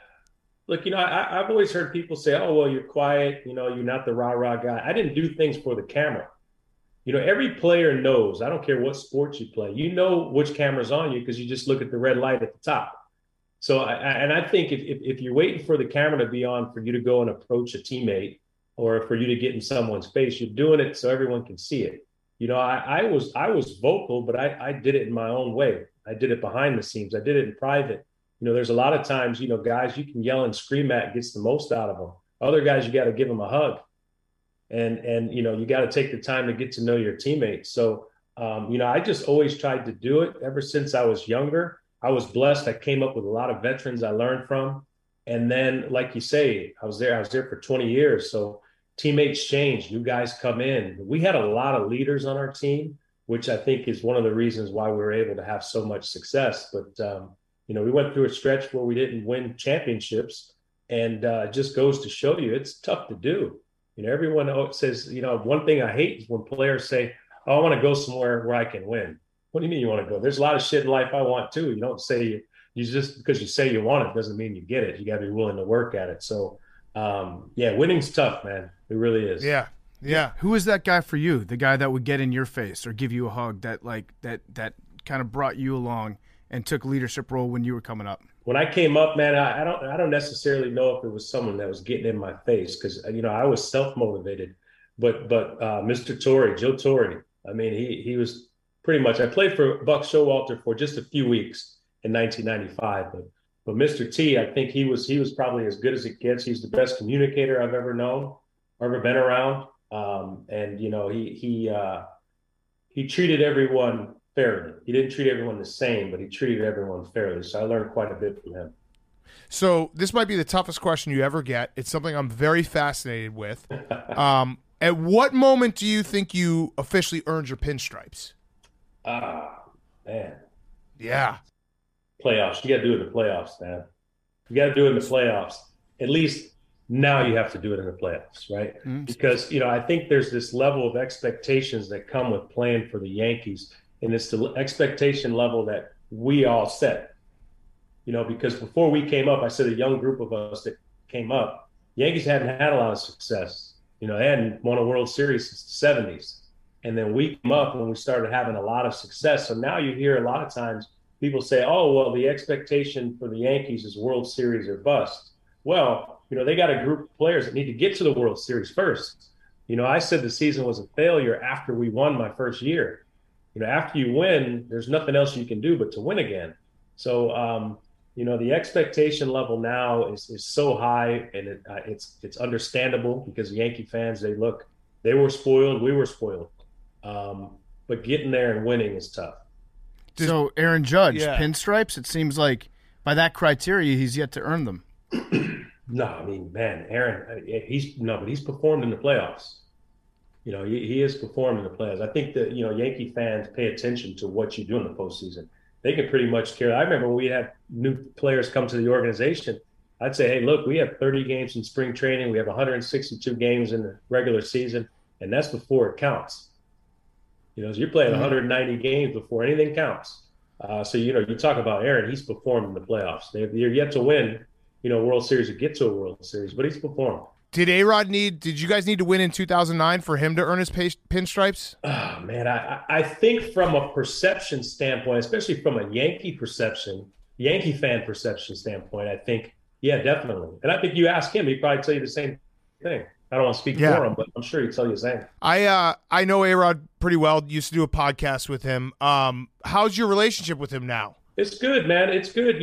– look, I've always heard people say, oh, well, you're quiet, you're not the rah-rah guy. I didn't do things for the camera. Every player knows, I don't care what sport you play, you know which camera's on you because you just look at the red light at the top. So, I think if you're waiting for the camera to be on for you to go and approach a teammate or for you to get in someone's face, you're doing it so everyone can see it. I was vocal, but I did it in my own way. I did it behind the scenes. I did it in private. There's a lot of times, guys you can yell and scream at gets the most out of them. Other guys, you got to give them a hug. And you got to take the time to get to know your teammates. So, I just always tried to do it ever since I was younger. I was blessed. I came up with a lot of veterans I learned from. And then, like you say, I was there for 20 years. So teammates change, new guys come in. We had a lot of leaders on our team, which I think is one of the reasons why we were able to have so much success. But, we went through a stretch where we didn't win championships, and it just goes to show you it's tough to do. Everyone says, one thing I hate is when players say, oh, I want to go somewhere where I can win. What do you mean you want to go? There's a lot of shit in life I want too. You don't say you just because you say you want it doesn't mean you get it. You got to be willing to work at it. So, winning's tough, man. It really is. Yeah. Yeah. Who was that guy for you? The guy that would get in your face or give you a hug that kind of brought you along and took a leadership role when you were coming up? When I came up, man, I don't necessarily know if it was someone that was getting in my face because I was self-motivated, but Mr. Torre, Joe Torre, I mean he was pretty much. I played for Buck Showalter for just a few weeks in 1995, but Mr. T, I think he was probably as good as it gets. He's the best communicator I've ever known, ever been around, and he treated everyone fairly. He didn't treat everyone the same, but he treated everyone fairly. So I learned quite a bit from him. So this might be the toughest question you ever get. It's something I'm very fascinated with. At what moment do you think you officially earned your pinstripes? Man. Yeah. playoffs. You got to do it in the playoffs, man. You got to do it in the playoffs. At least now you have to do it in the playoffs, right? Because, I think there's this level of expectations that come with playing for the Yankees, and it's the expectation level that we all set. Because before we came up, I said a young group of us that came up, Yankees hadn't had a lot of success. They hadn't won a World Series since the 70s. And then we came up when we started having a lot of success. So now you hear a lot of times people say, oh, well, the expectation for the Yankees is World Series or bust. Well, they got a group of players that need to get to the World Series first. I said the season was a failure after we won my first year. After you win, there's nothing else you can do but to win again. So, the expectation level now is so high, and it's understandable because Yankee fans, they were spoiled, we were spoiled. But getting there and winning is tough. So Aaron Judge, pinstripes, it seems like by that criteria, he's yet to earn them. No, I mean, man, Aaron, but he's performed in the playoffs. He has performed in the playoffs. I think that, Yankee fans pay attention to what you do in the postseason. They can pretty much care. I remember when we had new players come to the organization, I'd say, hey, look, we have 30 games in spring training. We have 162 games in the regular season, and that's before it counts. So you're playing 190 games before anything counts. So, you talk about Aaron, he's performed in the playoffs. They're yet to win, World Series or get to a World Series, but he's performed. Did did you guys need to win in 2009 for him to earn his pinstripes? Oh, man, I think from a perception standpoint, especially from a Yankee fan perception standpoint, I think, yeah, definitely. And I think you ask him, he'd probably tell you the same thing. I don't want to speak for him, but I'm sure he'd tell you the same. I know A-Rod pretty well. Used to do a podcast with him. How's your relationship with him now? It's good, man. It's good.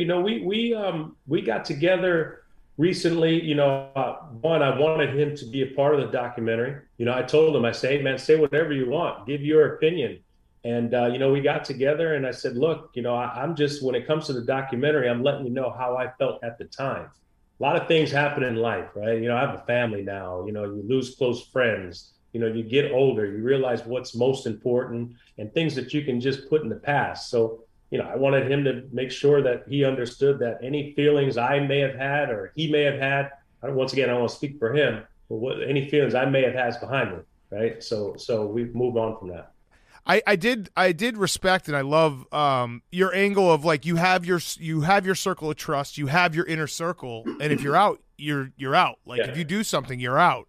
We got together recently. One, I wanted him to be a part of the documentary. I told him, I say, hey, man, say whatever you want, give your opinion. And we got together, and I said, look, I'm just, when it comes to the documentary, I'm letting you know how I felt at the time. A lot of things happen in life, right? I have a family now. You lose close friends. You get older. You realize what's most important and things that you can just put in the past. So, I wanted him to make sure that he understood that any feelings I may have had or he may have had, once again, I don't want to speak for him, but any feelings I may have had is behind me, right? So we've moved on from that. I did respect and I love your angle of like you have your circle of trust, you have your inner circle, and if you're out, you're out. Like if you do something, you're out.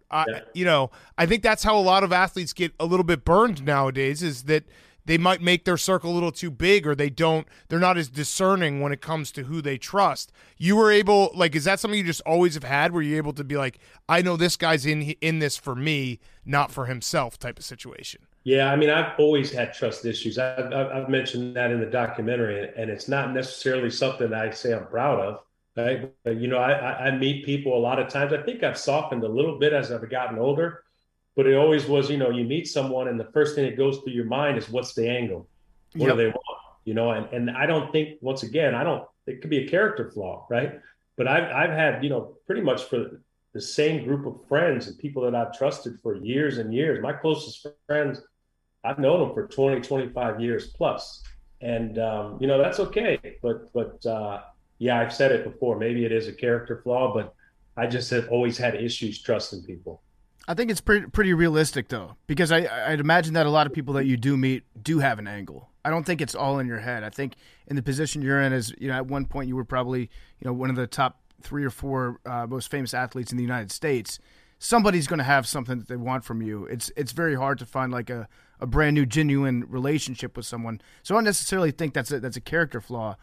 I think that's how a lot of athletes get a little bit burned nowadays, is that they might make their circle a little too big, or they're not as discerning when it comes to who they trust. You were able, like, is that something you just always have had, where you're able to be like, I know this guy's in this for me, not for himself type of situation? Yeah, I mean, I've always had trust issues. I've mentioned that in the documentary, and it's not necessarily something that I say I'm proud of. Right? But, I meet people a lot of times. I think I've softened a little bit as I've gotten older, but it always was, you meet someone and the first thing that goes through your mind is, what's the angle? What do they want? And I don't think, once again, it could be a character flaw, right? But I've had, pretty much for the same group of friends and people that I've trusted for years and years. My closest friends, I've known them for 20, 25 years plus. And, that's okay. But I've said it before. Maybe it is a character flaw, but I just have always had issues trusting people. I think it's pretty realistic, though, because I'd imagine that a lot of people that you do meet do have an angle. I don't think it's all in your head. I think in the position you're in, as at one point you were probably one of the top 3 or 4 most famous athletes in the United States. Somebody's going to have something that they want from you. It's very hard to find like a brand new genuine relationship with someone. So I don't necessarily think that's a character flaw.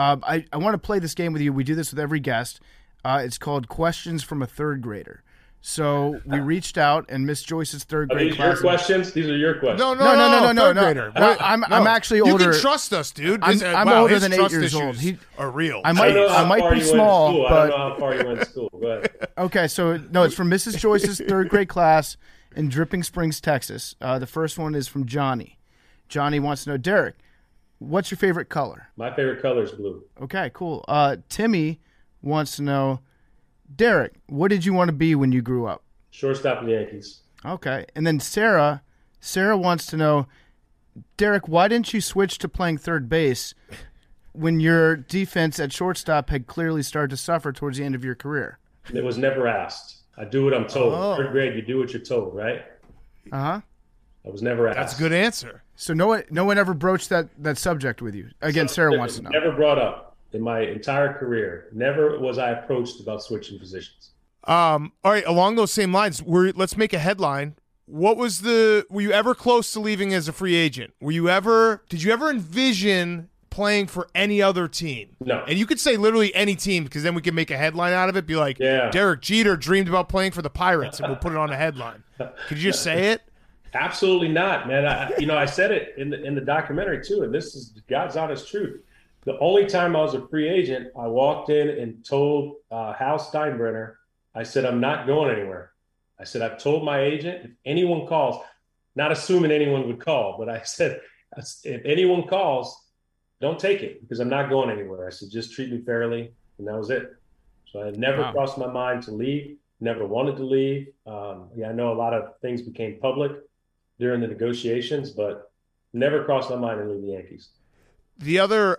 I want to play this game with you. We do this with every guest. It's called Questions from a Third Grader. So we reached out, and Miss Joyce's third grade class. Your questions? These are your questions. No. Third grader. I'm actually older. You can trust us, dude. I'm older than 8 years old. Are real. I might be small, but I don't know how far you went to school. Go ahead. Okay, so no, it's from Mrs. Joyce's third grade class in Dripping Springs, Texas. The first one is from Johnny. Johnny wants to know, Derek, what's your favorite color? My favorite color is blue. Okay, cool. Timmy wants to know, Derek, what did you want to be when you grew up? Shortstop of the Yankees. Okay. And then Sarah wants to know, Derek, why didn't you switch to playing third base? when your defense at shortstop had clearly started to suffer towards the end of your career? It was never asked. I do what I'm told. Oh. Third grade, you do what you're told, right? Uh-huh. I was never asked. That's a good answer. So no one ever broached that subject with you. Again, Sarah wants to know. Never brought up in my entire career. Never was I approached about switching positions. All right, along those same lines, let's make a headline. Were you ever close to leaving as a free agent? Did you ever envision playing for any other team? No. And you could say literally any team, because then we can make a headline out of it. Be like, Derek Jeter dreamed about playing for the Pirates, and we'll put it on a headline. Could you just say it? Absolutely not, man. I said it in the documentary too, and this is God's honest truth. The only time I was a free agent, I walked in and told Hal Steinbrenner, I said, I'm not going anywhere. I said, I've told my agent, if anyone calls, not assuming anyone would call, but I said, if anyone calls, don't take it because I'm not going anywhere. I said, just treat me fairly. And that was it. So I never crossed my mind to leave, never wanted to leave. I know a lot of things became public during the negotiations, but never crossed my mind to leave the Yankees. The other,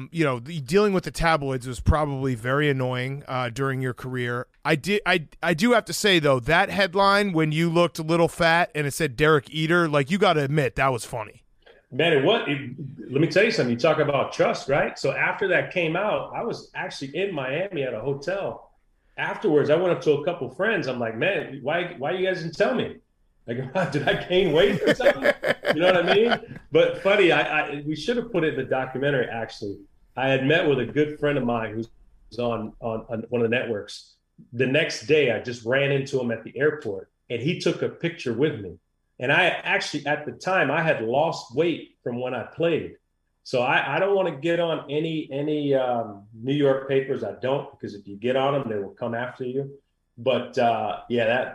dealing with the tabloids was probably very annoying during your career. I do have to say, though, that headline when you looked a little fat and it said Derek Eater, like, you got to admit, that was funny. Man, let me tell you something. You talk about trust, right? So after that came out, I was actually in Miami at a hotel. Afterwards, I went up to a couple friends. I'm like, man, why you guys didn't tell me? Like, did I gain weight or something? You know what I mean? But funny, we should have put it in the documentary, actually. I had met with a good friend of mine who's on one of the networks. The next day, I just ran into him at the airport, and he took a picture with me. And I actually, at the time, I had lost weight from when I played. So I don't want to get on any New York papers. I don't, because if you get on them, they will come after you. But that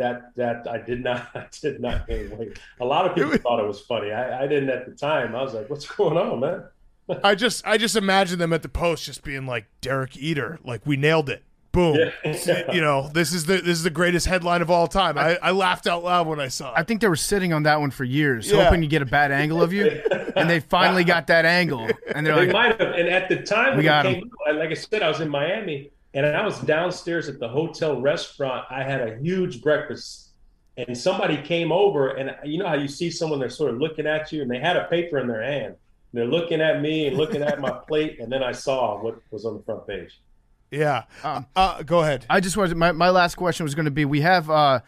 I did not gain weight. A lot of people thought it was funny. I didn't at the time. I was like, what's going on, man? I just imagine them at the Post just being like, Derek Eater, like, we nailed it. Boom. Yeah. You know, this is the greatest headline of all time. I laughed out loud when I saw it. I think they were sitting on that one for years, hoping to get a bad angle of you, and they finally got that angle. And they might have. And at the time when it came out, like I said, I was in Miami, and I was downstairs at the hotel restaurant. I had a huge breakfast, and somebody came over, and you know how you see someone, they're sort of looking at you, and they had a paper in their hand. They're looking at me and looking at my plate, and then I saw what was on the front page. Yeah. Go ahead. I just wanted my last question was going to be, we have a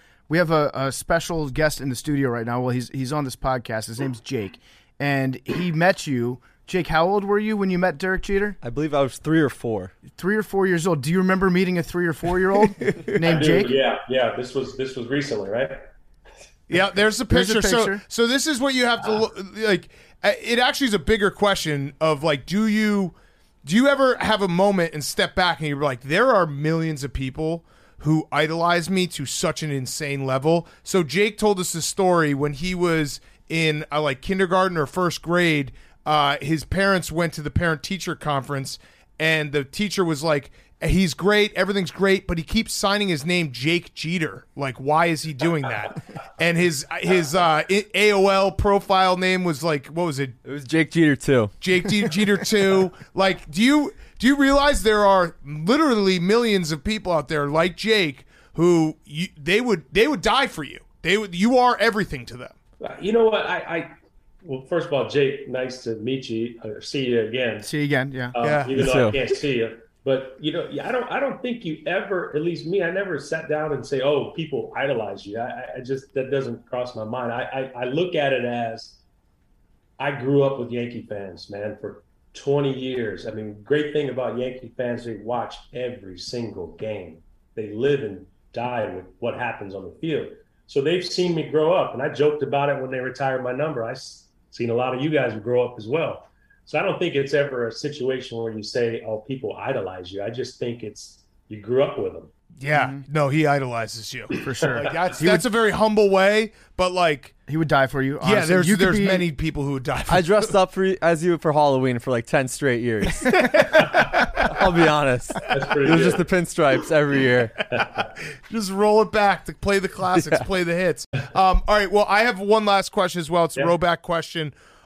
special guest in the studio right now. Well, he's on this podcast. His name's Jake, and he met you. Jake, how old were you when you met Derek Jeter? I believe I was 3 or 4. 3 or 4 years old. Do you remember meeting a 3 or 4 year old named Jake? Yeah. This was recently, right? Yeah, there's a picture. So this is what you have to look like. It actually is a bigger question of like, do you ever have a moment and step back and you're like, there are millions of people who idolize me to such an insane level. So Jake told us the story when he was in like kindergarten or first grade. His parents went to the parent-teacher conference, and the teacher was like, he's great, everything's great, but he keeps signing his name Jake Jeter. Like, why is he doing that? And his AOL profile name was like, what was it? It was Jake Jeter 2. Jake Jeter 2. Like, do you realize there are literally millions of people out there like Jake who they would die for you. You are everything to them. You know what? Well, first of all, Jake, nice to meet you or see you again. See you again, yeah. Even though I can't see you. But, you know, I don't think you ever, at least me, I never sat down and say, oh, people idolize you. I just, that doesn't cross my mind. I look at it as I grew up with Yankee fans, man, for 20 years. I mean, great thing about Yankee fans, they watch every single game. They live and die with what happens on the field. So they've seen me grow up, and I joked about it when they retired my number. I've seen a lot of you guys grow up as well. So I don't think it's ever a situation where you say, oh, people idolize you. I just think it's you grew up with them. Yeah, no, he idolizes you. For sure. Like, that's a very humble way, but like... He would die for you. Honestly. Yeah, there's many people who would die for you. I dressed up as you for Halloween for like 10 straight years. I'll be honest. It was just the pinstripes every year. Just roll it back to play the classics, play the hits. All right, well, I have one last question as well. It's a throwback question.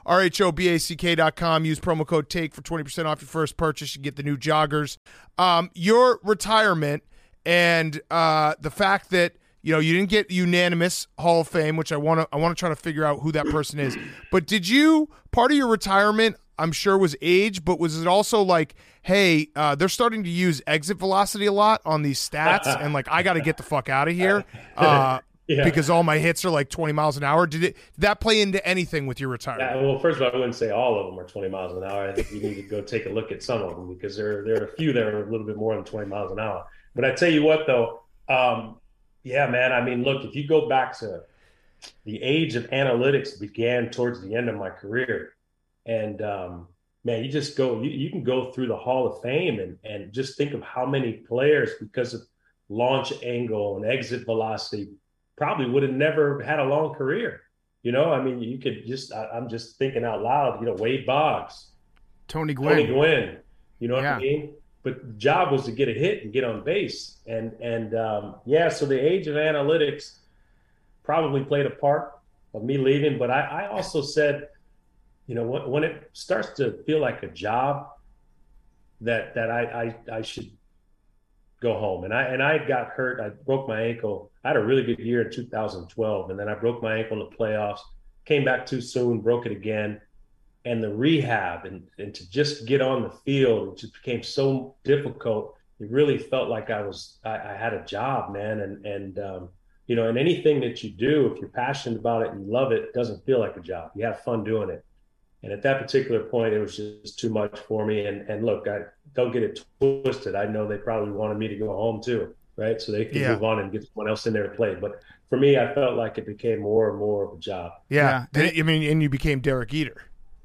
RHOBACK.com. Use promo code TAKE for 20% off your first purchase. You get the new joggers. Your retirement and the fact that you didn't get unanimous Hall of Fame, which I want to try to figure out who that person is. But did you, part of your retirement, I'm sure, was age, but was it also like, hey, they're starting to use exit velocity a lot on these stats, and like I got to get the fuck out of here because all my hits are like 20 miles an hour. Did that play into anything with your retirement? Yeah, well, first of all, I wouldn't say all of them are 20 miles an hour. I think you need to go take a look at some of them because there are a few that are a little bit more than 20 miles an hour. But I tell you what, though, yeah, man. I mean, look, if you go back to the age of analytics began towards the end of my career. And, man, you just go, you can go through the Hall of Fame and just think of how many players, because of launch angle and exit velocity, probably would have never had a long career. I mean, you could I'm just thinking out loud, Wade Boggs, Tony Gwynn, you know what I mean? But the job was to get a hit and get on base. And so the age of analytics probably played a part of me leaving. But I also said, when it starts to feel like a job, that I should go home. And I got hurt. I broke my ankle. I had a really good year in 2012, and then I broke my ankle in the playoffs, came back too soon, broke it again. And the rehab and to just get on the field, it just became so difficult. It really felt like I had a job, man. And anything that you do, if you're passionate about it and you love it doesn't feel like a job. You have fun doing it. And at that particular point, it was just too much for me. And look, I don't get it twisted. I know they probably wanted me to go home too, right? So they could move on and get someone else in there to play. But for me, I felt like it became more and more of a job. Yeah. And you became Derek Jeter.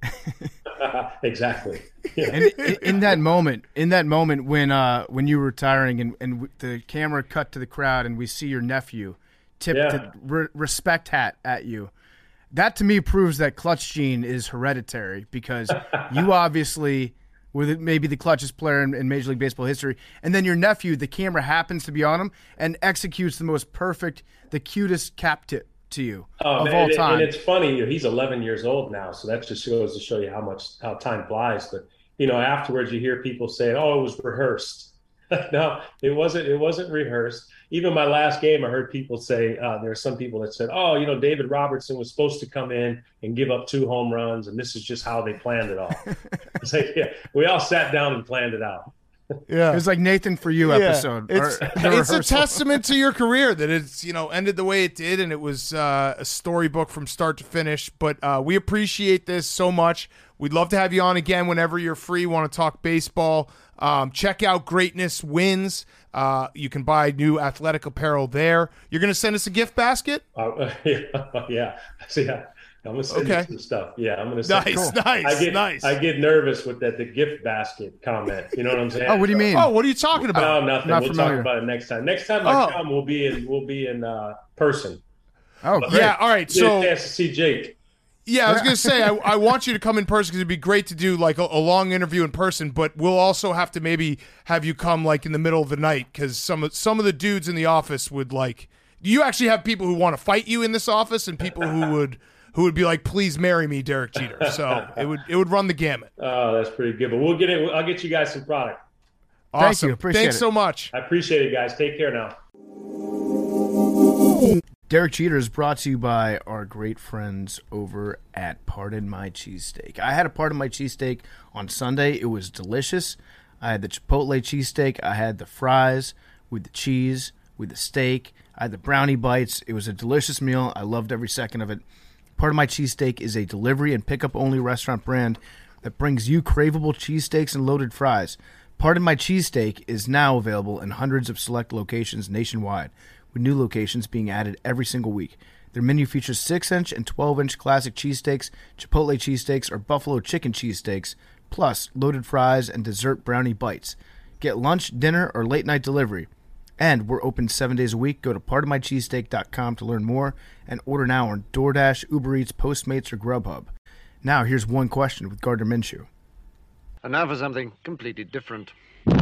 Exactly. Yeah. And in that moment when you were retiring and the camera cut to the crowd and we see your nephew tip the respect hat at you, that to me proves that clutch gene is hereditary, because you obviously were maybe the clutchest player in Major League Baseball history, and then your nephew, the camera happens to be on him and executes the most perfect, the cutest cap tip to you of all time. And it's funny, he's 11 years old now, so that just goes to show you how time flies. But afterwards you hear people saying, "Oh, it was rehearsed." No, it wasn't rehearsed. Even my last game, I heard people say, there are some people that said, "Oh, David Robertson was supposed to come in and give up 2 home runs, and this is just how they planned it all." It's like, yeah, we all sat down and planned it out. Yeah, it was like Nathan For You episode. It's a testament to your career that it's ended the way it did, and it was a storybook from start to finish. But we appreciate this so much. We'd love to have you on again whenever you're free. Want to talk baseball? Check out Greatness Wins. You can buy new athletic apparel there. You're going to send us a gift basket? Yeah. So, yeah. I'm going to send you some stuff. Yeah, I'm going to send Nice. I get nervous with the gift basket comment. You know what I'm saying? Oh, what do you mean? Oh, what are you talking about? No, nothing. We'll talk about it next time. Next time I come, we'll be in person. Oh, great. Yeah, all right. So, chance to see Jake. Yeah, I was going to say, I want you to come in person because it'd be great to do like a long interview in person, but we'll also have to maybe have you come like in the middle of the night, because some of the dudes in the office would like – do you actually have people who want to fight you in this office and people who would be like, "Please marry me, Derek Jeter"? So it would run the gamut. Oh, that's pretty good. But we'll get it. I'll get you guys some product. Awesome. Thank you. Appreciate Thanks it. so much. I appreciate it, guys. Take care now. Derek Jeter is brought to you by our great friends over at Pardon My Cheesesteak. I had a Pardon My Cheesesteak on Sunday. It was delicious. I had the Chipotle cheesesteak. I had the fries with the cheese, with the steak. I had the brownie bites. It was a delicious meal. I loved every second of it. Pardon My Cheesesteak is a delivery and pickup-only restaurant brand that brings you craveable cheesesteaks and loaded fries. Pardon My Cheesesteak is now available in hundreds of select locations nationwide, with new locations being added every single week. Their menu features 6-inch and 12-inch classic cheesesteaks, Chipotle cheesesteaks, or buffalo chicken cheesesteaks, plus loaded fries and dessert brownie bites. Get lunch, dinner, or late-night delivery. And we're open 7 days a week. Go to pardonmycheesesteak.com to learn more and order now on DoorDash, Uber Eats, Postmates, or Grubhub. Now, here's one question with Gardner Minshew. And now for something completely different.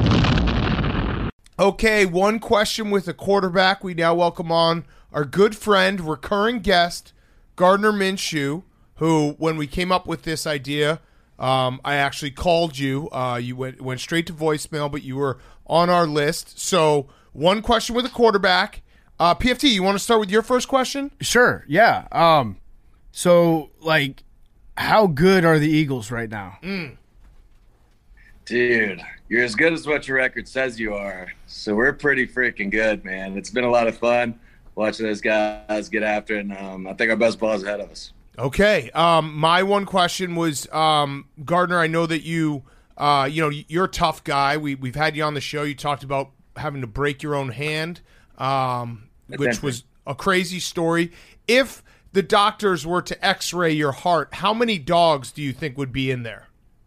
Okay, one question with a quarterback. We now welcome on our good friend, recurring guest, Gardner Minshew, who, when we came up with this idea, I actually called you. You went straight to voicemail, but you were on our list. So one question with a quarterback. PFT, you want to start with your first question? Sure, yeah. So, like, how good are the Eagles right now? Dude, you're as good as what your record says you are. So we're pretty freaking good, man. It's been a lot of fun watching those guys get after it, and I think our best ball is ahead of us. Okay. My one question was, Gardner, I know that you're a tough guy. We've had you on the show. You talked about having to break your own hand, which was a crazy story. If the doctors were to x-ray your heart, how many dogs do you think would be in there?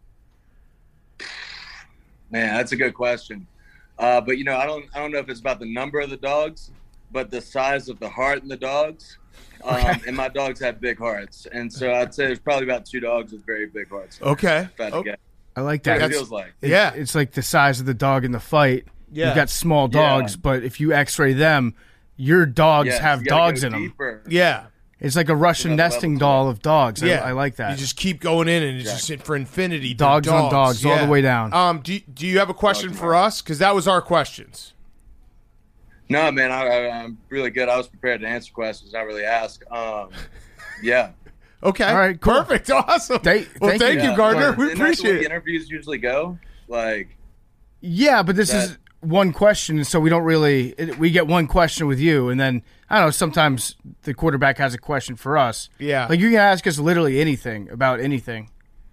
Man, that's a good question. But I don't know if it's about the number of the dogs, but the size of the heart in the dogs. And my dogs have big hearts, and so I'd say there's probably about 2 dogs with very big hearts. Okay. I like that. It feels like. It's like the size of the dog in the fight. Yeah. You've got small dogs, but if you x-ray them, your dogs have dogs in them. Yeah. It's like a Russian nesting doll of dogs. Yeah. I like that. You just keep going in, and it's just for infinity. Dogs on dogs all the way down. Do you have a question for us? Because that was our questions. No, man, I'm really good. I was prepared to answer questions, not really ask. Yeah. Okay. All right, cool. Perfect. Awesome. Thank you, Gardner. We Isn't that the appreciate way it. interviews usually go? Like, Yeah, but this is one question, so we don't really we get one question with you, and then I don't know, sometimes the quarterback has a question for us. Yeah. Like you can ask us literally anything about anything.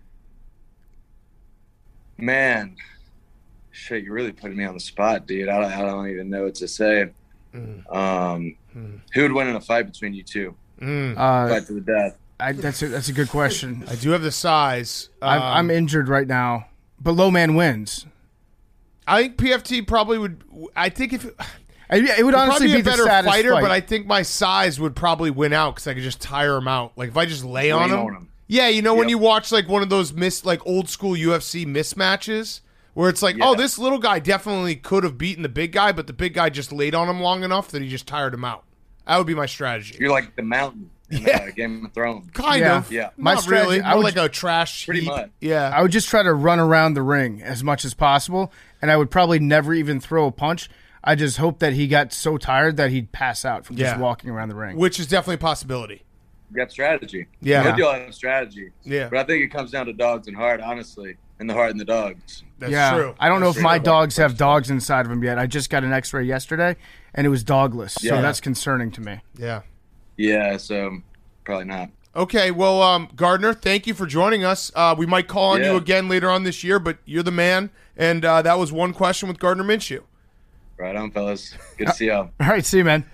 man, shit, you're really putting me on the spot, dude. I don't even know what to say. Who would win in a fight between you two? Fight to the death. That's a good question. I do have the size. I'm injured right now, but low man wins. I think PFT probably would. I think if it would honestly be be a better the saddest fighter, fight. but I think my size would probably win out because I could just tire him out. Like if I just lay on him. Yeah, you know when you watch like one of those old school UFC mismatches where it's like, oh, this little guy definitely could have beaten the big guy, but the big guy just laid on him long enough that he just tired him out. That would be my strategy. You're like the mountain in Game of Thrones. Kind of. Yeah. My Not strategy, really. I More would like a trash pretty heap. much. Yeah. I would just try to run around the ring as much as possible, and I would probably never even throw a punch. I just hope that he got so tired that he'd pass out from just walking around the ring. Which is definitely a possibility. You got strategy. Yeah. I hope you all have strategy. Yeah. But I think it comes down to dogs and heart, honestly, and the heart and the dogs. That's true. I don't know if my dogs have dogs inside of them yet. I just got an X-ray yesterday, and it was dogless, so that's concerning to me. Yeah. Yeah, so probably not. Okay, well, Gardner, thank you for joining us. We might call on you again later on this year, but you're the man, and that was one question with Gardner Minshew. Right on, fellas. Good to see y'all. All right, see you, man.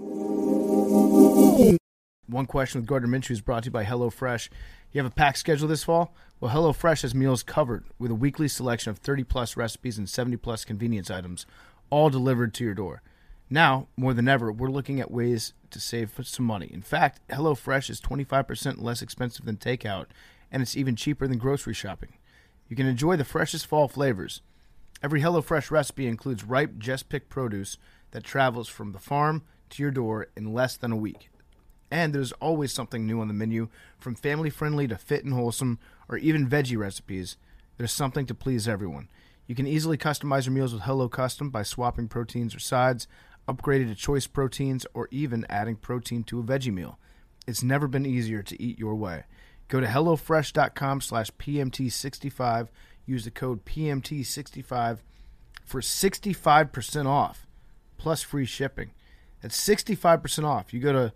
One question with Gardner Minshew is brought to you by HelloFresh. You have a packed schedule this fall? Well, HelloFresh has meals covered with a weekly selection of 30-plus recipes and 70-plus convenience items, all delivered to your door. Now, more than ever, we're looking at ways to save some money. In fact, HelloFresh is 25% less expensive than takeout, and it's even cheaper than grocery shopping. You can enjoy the freshest fall flavors. Every HelloFresh recipe includes ripe, just-picked produce that travels from the farm to your door in less than a week. And there's always something new on the menu, from family-friendly to fit and wholesome, or even veggie recipes. There's something to please everyone. You can easily customize your meals with Hello Custom by swapping proteins or sides, upgrading to choice proteins, or even adding protein to a veggie meal. It's never been easier to eat your way. Go to HelloFresh.com/PMT65. Use the code PMT65 for 65% off, plus free shipping. That's 65% off. You go to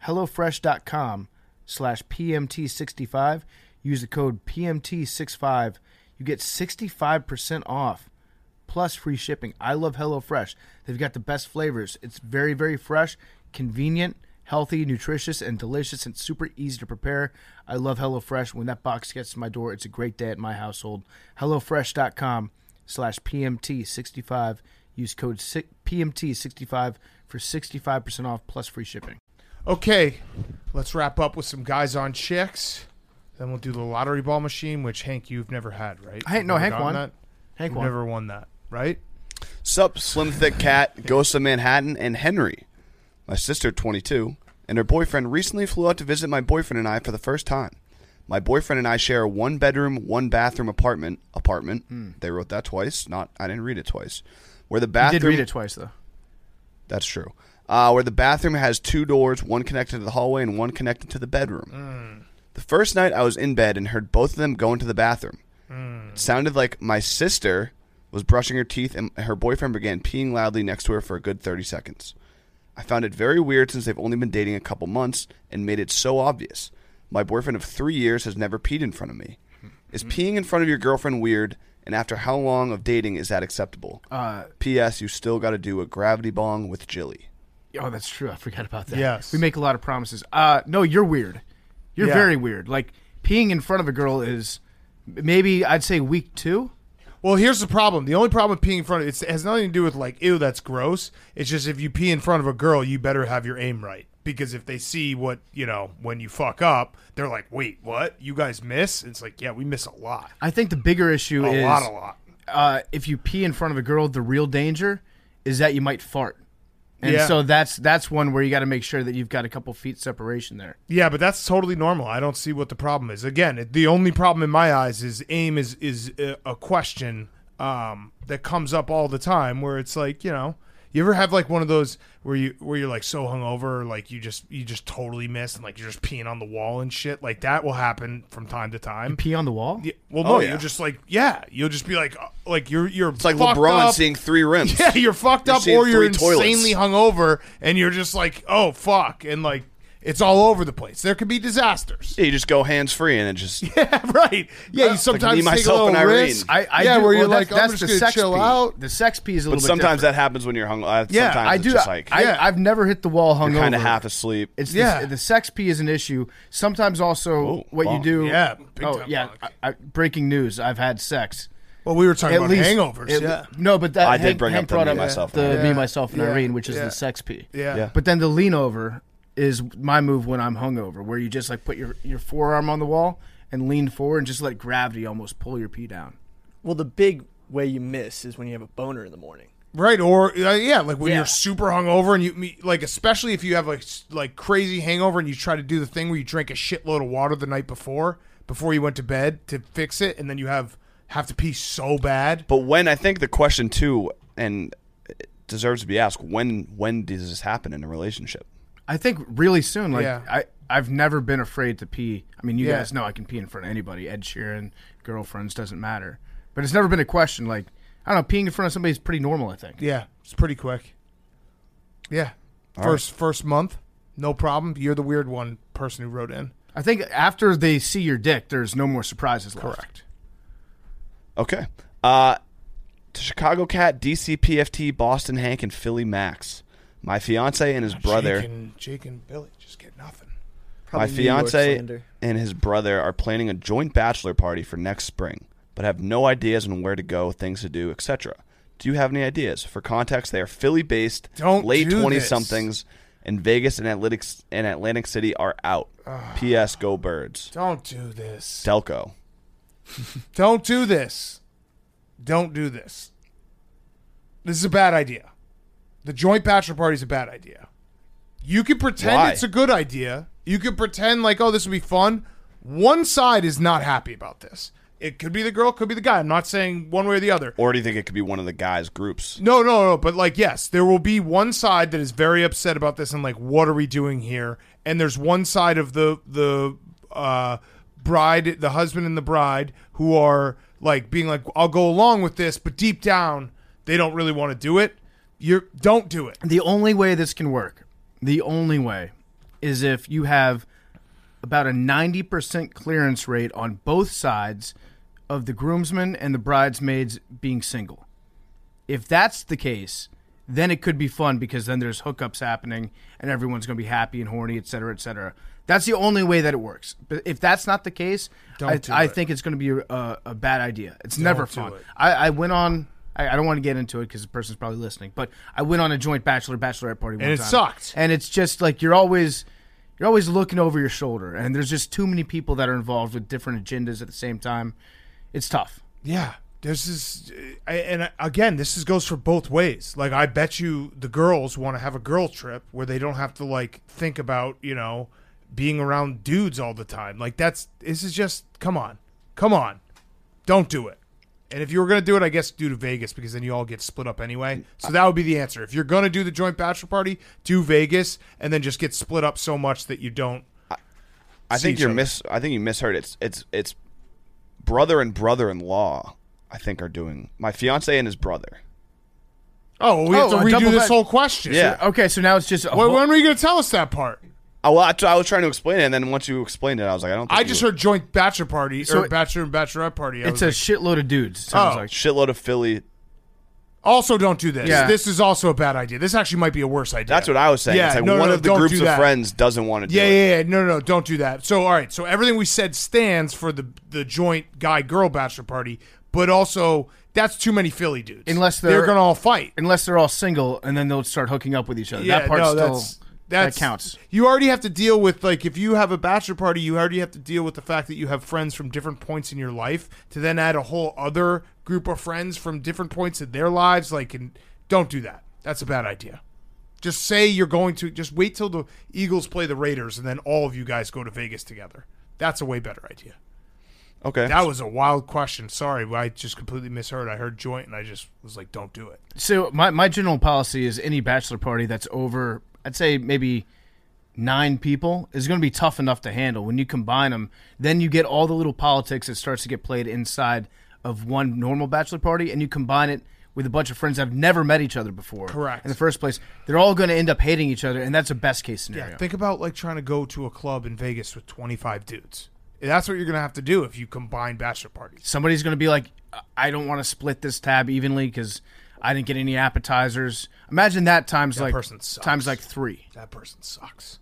HelloFresh.com/PMT65. Use the code PMT65. You get 65% off, plus free shipping. I love HelloFresh. They've got the best flavors. It's very, very fresh, convenient, healthy, nutritious, and delicious, and super easy to prepare. I love HelloFresh. When that box gets to my door, it's a great day at my household. HelloFresh.com/PMT65. Use code PMT65 for 65% off plus free shipping. Okay, let's wrap up with some guys on chicks. Then we'll do the lottery ball machine, which, Hank, you've never had, right? Hank won. That? Hank You've won. never won that, right? Sup, Slim Thick Cat, Ghost of Manhattan, and Henry. My sister, 22, and her boyfriend recently flew out to visit my boyfriend and I for the first time. My boyfriend and I share a 1-bedroom, 1-bathroom apartment. They wrote that twice. I didn't read it twice. Where the bathroom. You did read it twice, though. That's true. Where the bathroom has 2 doors, one connected to the hallway and one connected to the bedroom. The first night I was in bed and heard both of them go into the bathroom. It sounded like my sister was brushing her teeth and her boyfriend began peeing loudly next to her for a good 30 seconds. I found it very weird since they've only been dating a couple months and made it so obvious. My boyfriend of 3 years has never peed in front of me. Is peeing in front of your girlfriend weird? And after how long of dating is that acceptable? P.S. You still got to do a gravity bong with Jilly. Oh, that's true. I forgot about that. Yes. We make a lot of promises. No, you're weird. You're very weird. Like, peeing in front of a girl is maybe, I'd say, week 2. Well, here's the problem. The only problem with peeing in front of it has nothing to do with, like, ew, that's gross. It's just if you pee in front of a girl, you better have your aim right. Because if they see what, when you fuck up, they're like, wait, what? You guys miss? It's like, yeah, we miss a lot. I think the bigger issue is... A lot. If you pee in front of a girl, the real danger is that you might fart. And Yeah. so that's one where you got to make sure that you've got a couple feet separation there. Yeah, but that's totally normal. I don't see what the problem is. Again, the only problem in my eyes is aim is a question that comes up all the time where it's like, you ever have like one of those where you're like so hungover, like you just totally miss and like you're just peeing on the wall and shit. Like that will happen from time to time. You pee on the wall? Yeah, well, no, you'll just like you'll just be like you're. It's like fucked LeBron up. seeing 3 rims. Yeah, you're fucked up, seeing or you're 3 toilets. insanely hungover, and you're just like, oh fuck, and like it's all over the place. There could be disasters. Yeah, you just go hands free and it just. Yeah, right. Yeah, you sometimes me, take a myself, little and Irene. risk. I yeah, do, where you're well, like, I'm that's just the gonna sex chill pee. out. The sex pee is a But little bit sometimes different. that happens when you're hungover. Yeah, sometimes I it's do. just like I've never hit the wall hungover. you're kind of half asleep. It's Yeah. the sex pee is an issue. Sometimes also what bonk. you do. Yeah, big time yeah. bonk. Breaking news. I've had sex. Well, we were talking At about least- hangovers. Yeah. No, but that I did Hank, bring Hank up the brought me, up myself, the and me, Irene. myself, and Yeah. Irene, which is Yeah. the sex pee. Yeah. But then the lean over is my move when I'm hungover, where you just like put your forearm on the wall and lean forward and just let gravity almost pull your pee down. Well, the big way you miss is when you have a boner in the morning. Right, or like when Yeah. you're super hungover and like especially if you have like crazy hangover and you try to do the thing where you drink a shitload of water the night before you went to bed to fix it, and then you have to pee so bad. But when I think the question too, and it deserves to be asked, when does this happen in a relationship? I think really soon. Like Yeah. I've never been afraid to pee. I mean, you Yeah. guys know I can pee in front of anybody. Ed Sheeran, girlfriends, doesn't matter. But it's never been a question. Like, I don't know, peeing in front of somebody is pretty normal, I think. Yeah, it's pretty quick. Yeah, first month, no problem. You're the weird one person who wrote in. I think after they see your dick, there's no more surprises left. Correct. Okay. To Chicago Cat, DC PFT, Boston Hank, and Philly Max. My fiance and his brother. Jake and Billy just get nothing. My Probably New York fiance slander. and his brother are planning a joint bachelor party for next spring, but have no ideas on where to go, things to do, etc. Do you have any ideas? For context, they are Philly-based, Don't late do 20-somethings, and Vegas and Atlantic City are out. P.S. Go Birds. Don't do this. Delco. Don't do this. Don't do this. This is a bad idea. The joint bachelor party is a bad idea. You can pretend Why? it's a good idea. You can pretend like, oh, this will be fun. One side is not happy about this. It could be the girl, could be the guy. I'm not saying one way or the other. Or do you think it could be one of the guys' groups? No. But like, yes, there will be one side that is very upset about this and like, what are we doing here? And there's one side of the bride, the husband and the bride, who are like being like, I'll go along with this, but deep down they don't really want to do it. Don't do it. The only way this can work, is if you have about a 90% clearance rate on both sides of the groomsmen and the bridesmaids being single. If that's the case, then it could be fun because then there's hookups happening and everyone's going to be happy and horny, et cetera, et cetera. That's the only way that it works. But if that's not the case, I think it's going to be a bad idea. It's never fun. I went on... I don't want to get into it because the person's probably listening, but I went on a joint bachelorette party one time. And it sucked. And it's just like you're always looking over your shoulder, and there's just too many people that are involved with different agendas at the same time. It's tough. Yeah. This goes for both ways. Like, I bet you the girls want to have a girl trip where they don't have to like think about, being around dudes all the time. Like this is just come on, don't do it. And if you were gonna do it, I guess do to Vegas because then you all get split up anyway. So that would be the answer. If you're gonna do the joint bachelor party, do Vegas and then just get split up so much that you don't. I think you misheard. It's brother and brother-in-law. I think are doing my fiance and his brother. Oh, well, we have to redo this whole question. Yeah. Okay, so now it's just. When were you going to tell us that part? Oh, well, I was trying to explain it, and then once you explained it, I was like, I don't think I just heard joint bachelor party or bachelor and bachelorette party. It's a shitload of dudes. Sounds like shitload of Philly. Also, don't do this. Yeah. This is also a bad idea. This actually might be a worse idea. That's what I was saying. Yeah, it's like one of the groups of friends doesn't want to do it. Yeah. No, don't do that. So, all right. So everything we said stands for the joint guy-girl bachelor party, but also that's too many Philly dudes. Unless they're going to all fight. Unless they're all single, and then they'll start hooking up with each other. That part's that counts. You already have to deal with, like, if you have a bachelor party, you already have to deal with the fact that you have friends from different points in your life to then add a whole other group of friends from different points in their lives. Like, and don't do that. That's a bad idea. Just say you're going to, just wait till the Eagles play the Raiders and then all of you guys go to Vegas together. That's a way better idea. Okay. That was a wild question. Sorry, I just completely misheard. I heard joint and I just was like, don't do it. So my general policy is any bachelor party that's over, I'd say maybe 9 people is going to be tough enough to handle. When you combine them, then you get all the little politics that starts to get played inside of one normal bachelor party, and you combine it with a bunch of friends that have never met each other before. Correct. In the first place, they're all going to end up hating each other, and that's a best case scenario. Yeah, think about like trying to go to a club in Vegas with 25 dudes. That's what you're going to have to do if you combine bachelor parties. Somebody's going to be like, I don't want to split this tab evenly because I didn't get any appetizers. Imagine that times like 3. That person sucks.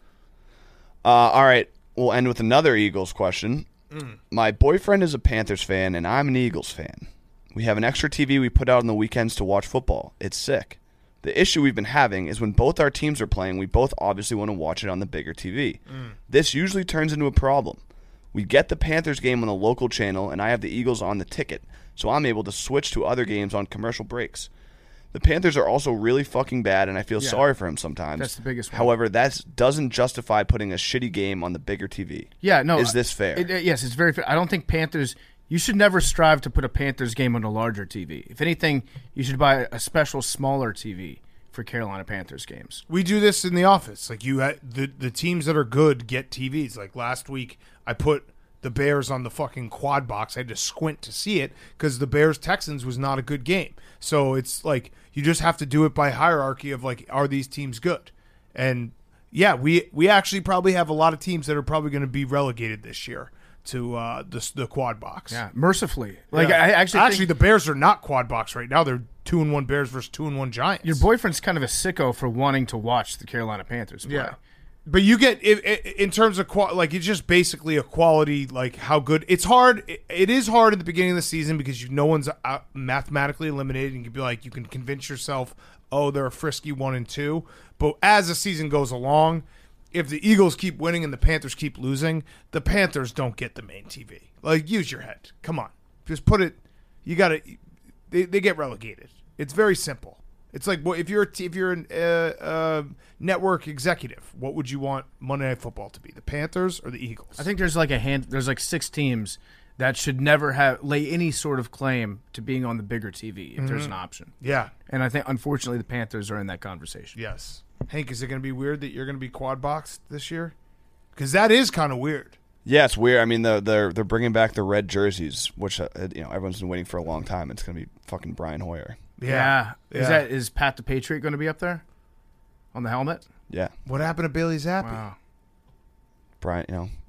All right, we'll end with another Eagles question. My boyfriend is a Panthers fan, and I'm an Eagles fan. We have an extra TV we put out on the weekends to watch football. It's sick. The issue we've been having is when both our teams are playing, we both obviously want to watch it on the bigger TV. This usually turns into a problem. We get the Panthers game on the local channel, and I have the Eagles on the ticket, so I'm able to switch to other games on commercial breaks. The Panthers are also really fucking bad, and I feel sorry for him sometimes. That's the biggest one. However, that doesn't justify putting a shitty game on the bigger TV. Yeah, no. Is this fair? Yes, it's very fair. I don't think Panthers... You should never strive to put a Panthers game on a larger TV. If anything, you should buy a special smaller TV for Carolina Panthers games. We do this in the office. Like the teams that are good get TVs. Like last week, I put the Bears on the fucking quad box. I had to squint to see it because the Bears-Texans was not a good game. So it's like you just have to do it by hierarchy of like, are these teams good? And yeah, we actually probably have a lot of teams that are probably going to be relegated this year to the quad box. Yeah, mercifully. Like yeah. I actually think the Bears are not quad box right now. They're 2-1 Bears versus 2-1 Giants. Your boyfriend's kind of a sicko for wanting to watch the Carolina Panthers play. Yeah. But you get in terms of like it's just basically a quality, like how good it's hard. It is hard at the beginning of the season because no one's mathematically eliminated, and you can be like you can convince yourself, oh, they're a frisky 1 and 2. But as the season goes along, if the Eagles keep winning and the Panthers keep losing, the Panthers don't get the main TV. Like use your head. Come on, just put it. You got to. They get relegated. It's very simple. It's like if you're a network executive, what would you want Monday Night Football to be? The Panthers or the Eagles? I think there's like there's like 6 teams that should never lay any sort of claim to being on the bigger TV if there's an option. Yeah, and I think unfortunately the Panthers are in that conversation. Yes, Hank, is it going to be weird that you're going to be quad boxed this year? Because that is kind of weird. Yeah, it's weird. I mean, they're bringing back the red jerseys, which everyone's been waiting for a long time. It's going to be fucking Brian Hoyer. Yeah. Is Pat the Patriot going to be up there on the helmet? Yeah. What happened to Bailey Zappi? Wow. Brian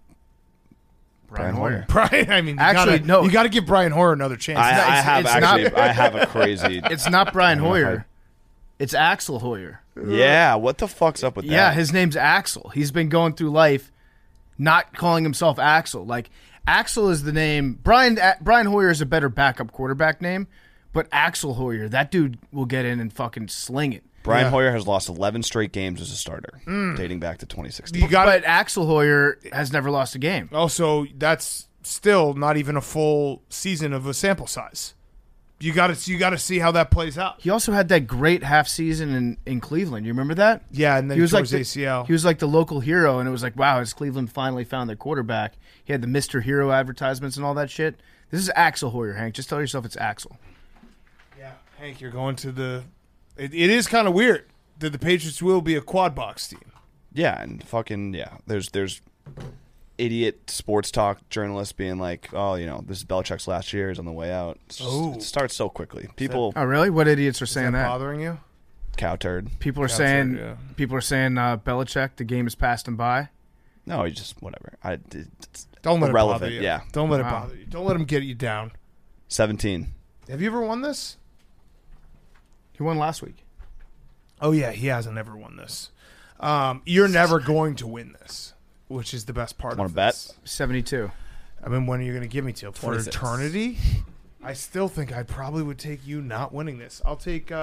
Hoyer. Brian, I mean, you got to give Brian Hoyer another chance. I have a crazy. It's not Brian Hoyer. It's Axel Hoyer. Yeah, what the fuck's up with that? Yeah, his name's Axel. He's been going through life not calling himself Axel. Like Axel is the name. Brian Hoyer is a better backup quarterback name. But Axel Hoyer, that dude will get in and fucking sling it. Brian Hoyer has lost 11 straight games as a starter, dating back to 2016. But Axel Hoyer has never lost a game. Also, that's still not even a full season of a sample size. You got to see how that plays out. He also had that great half season in Cleveland. You remember that? Yeah, and then he was like ACL. He was like the local hero, and it was like, wow, has Cleveland finally found their quarterback? He had the Mr. Hero advertisements and all that shit. This is Axel Hoyer, Hank. Just tell yourself it's Axel. Yeah, Hank, you're going to the. It is kind of weird that the Patriots will be a quad box team. Yeah, and fucking There's idiot sports talk journalists being like, "Oh, this is Belichick's last year. He's on the way out." It starts so quickly. People. Oh, really? What idiots are saying that? Bothering you? Cow turd. People are saying. Belichick, the game has passed him by. No, he just whatever. It's don't let irrelevant. it bother you. Yeah, don't let it bother you. Don't let him get you down. 17. Have you ever won this? He won last week. Oh yeah, he hasn't ever won this. You're never going to win this, which is the best part. Want to bet? 72. I mean, when are you going to give me to? For 26. eternity? I still think I probably would take you not winning this. I'll take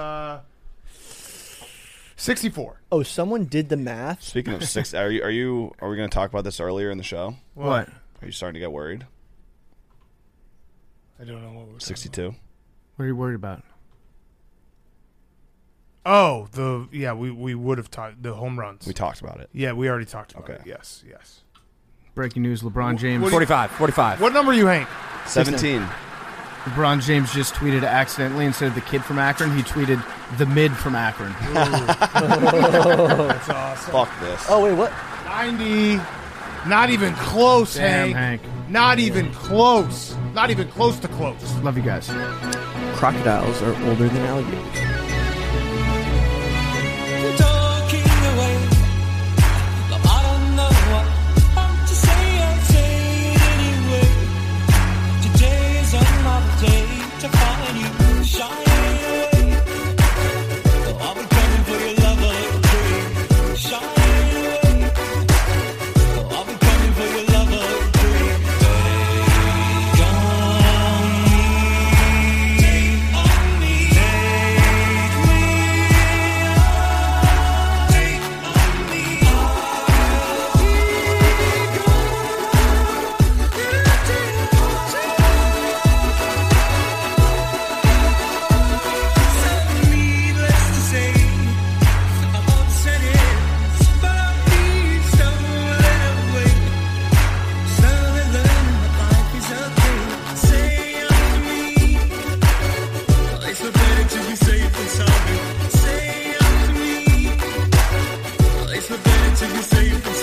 64. Oh, someone did the math. Speaking of 6, are we going to talk about this earlier in the show? What? Are you starting to get worried? I don't know what we're 62. What are you worried about? Oh, we would have talked the home runs. We talked about it. Yeah, we already talked about it. Yes. Breaking news: LeBron James. 45. What number are you, Hank? 17. LeBron James just tweeted accidentally, instead of the kid from Akron, he tweeted the mid from Akron. That's awesome. Fuck this. Oh wait, what? 90. Not even close, Damn, Hank. Not even close. Not even close to close. Love you guys. Crocodiles are older than alligators. To be safe and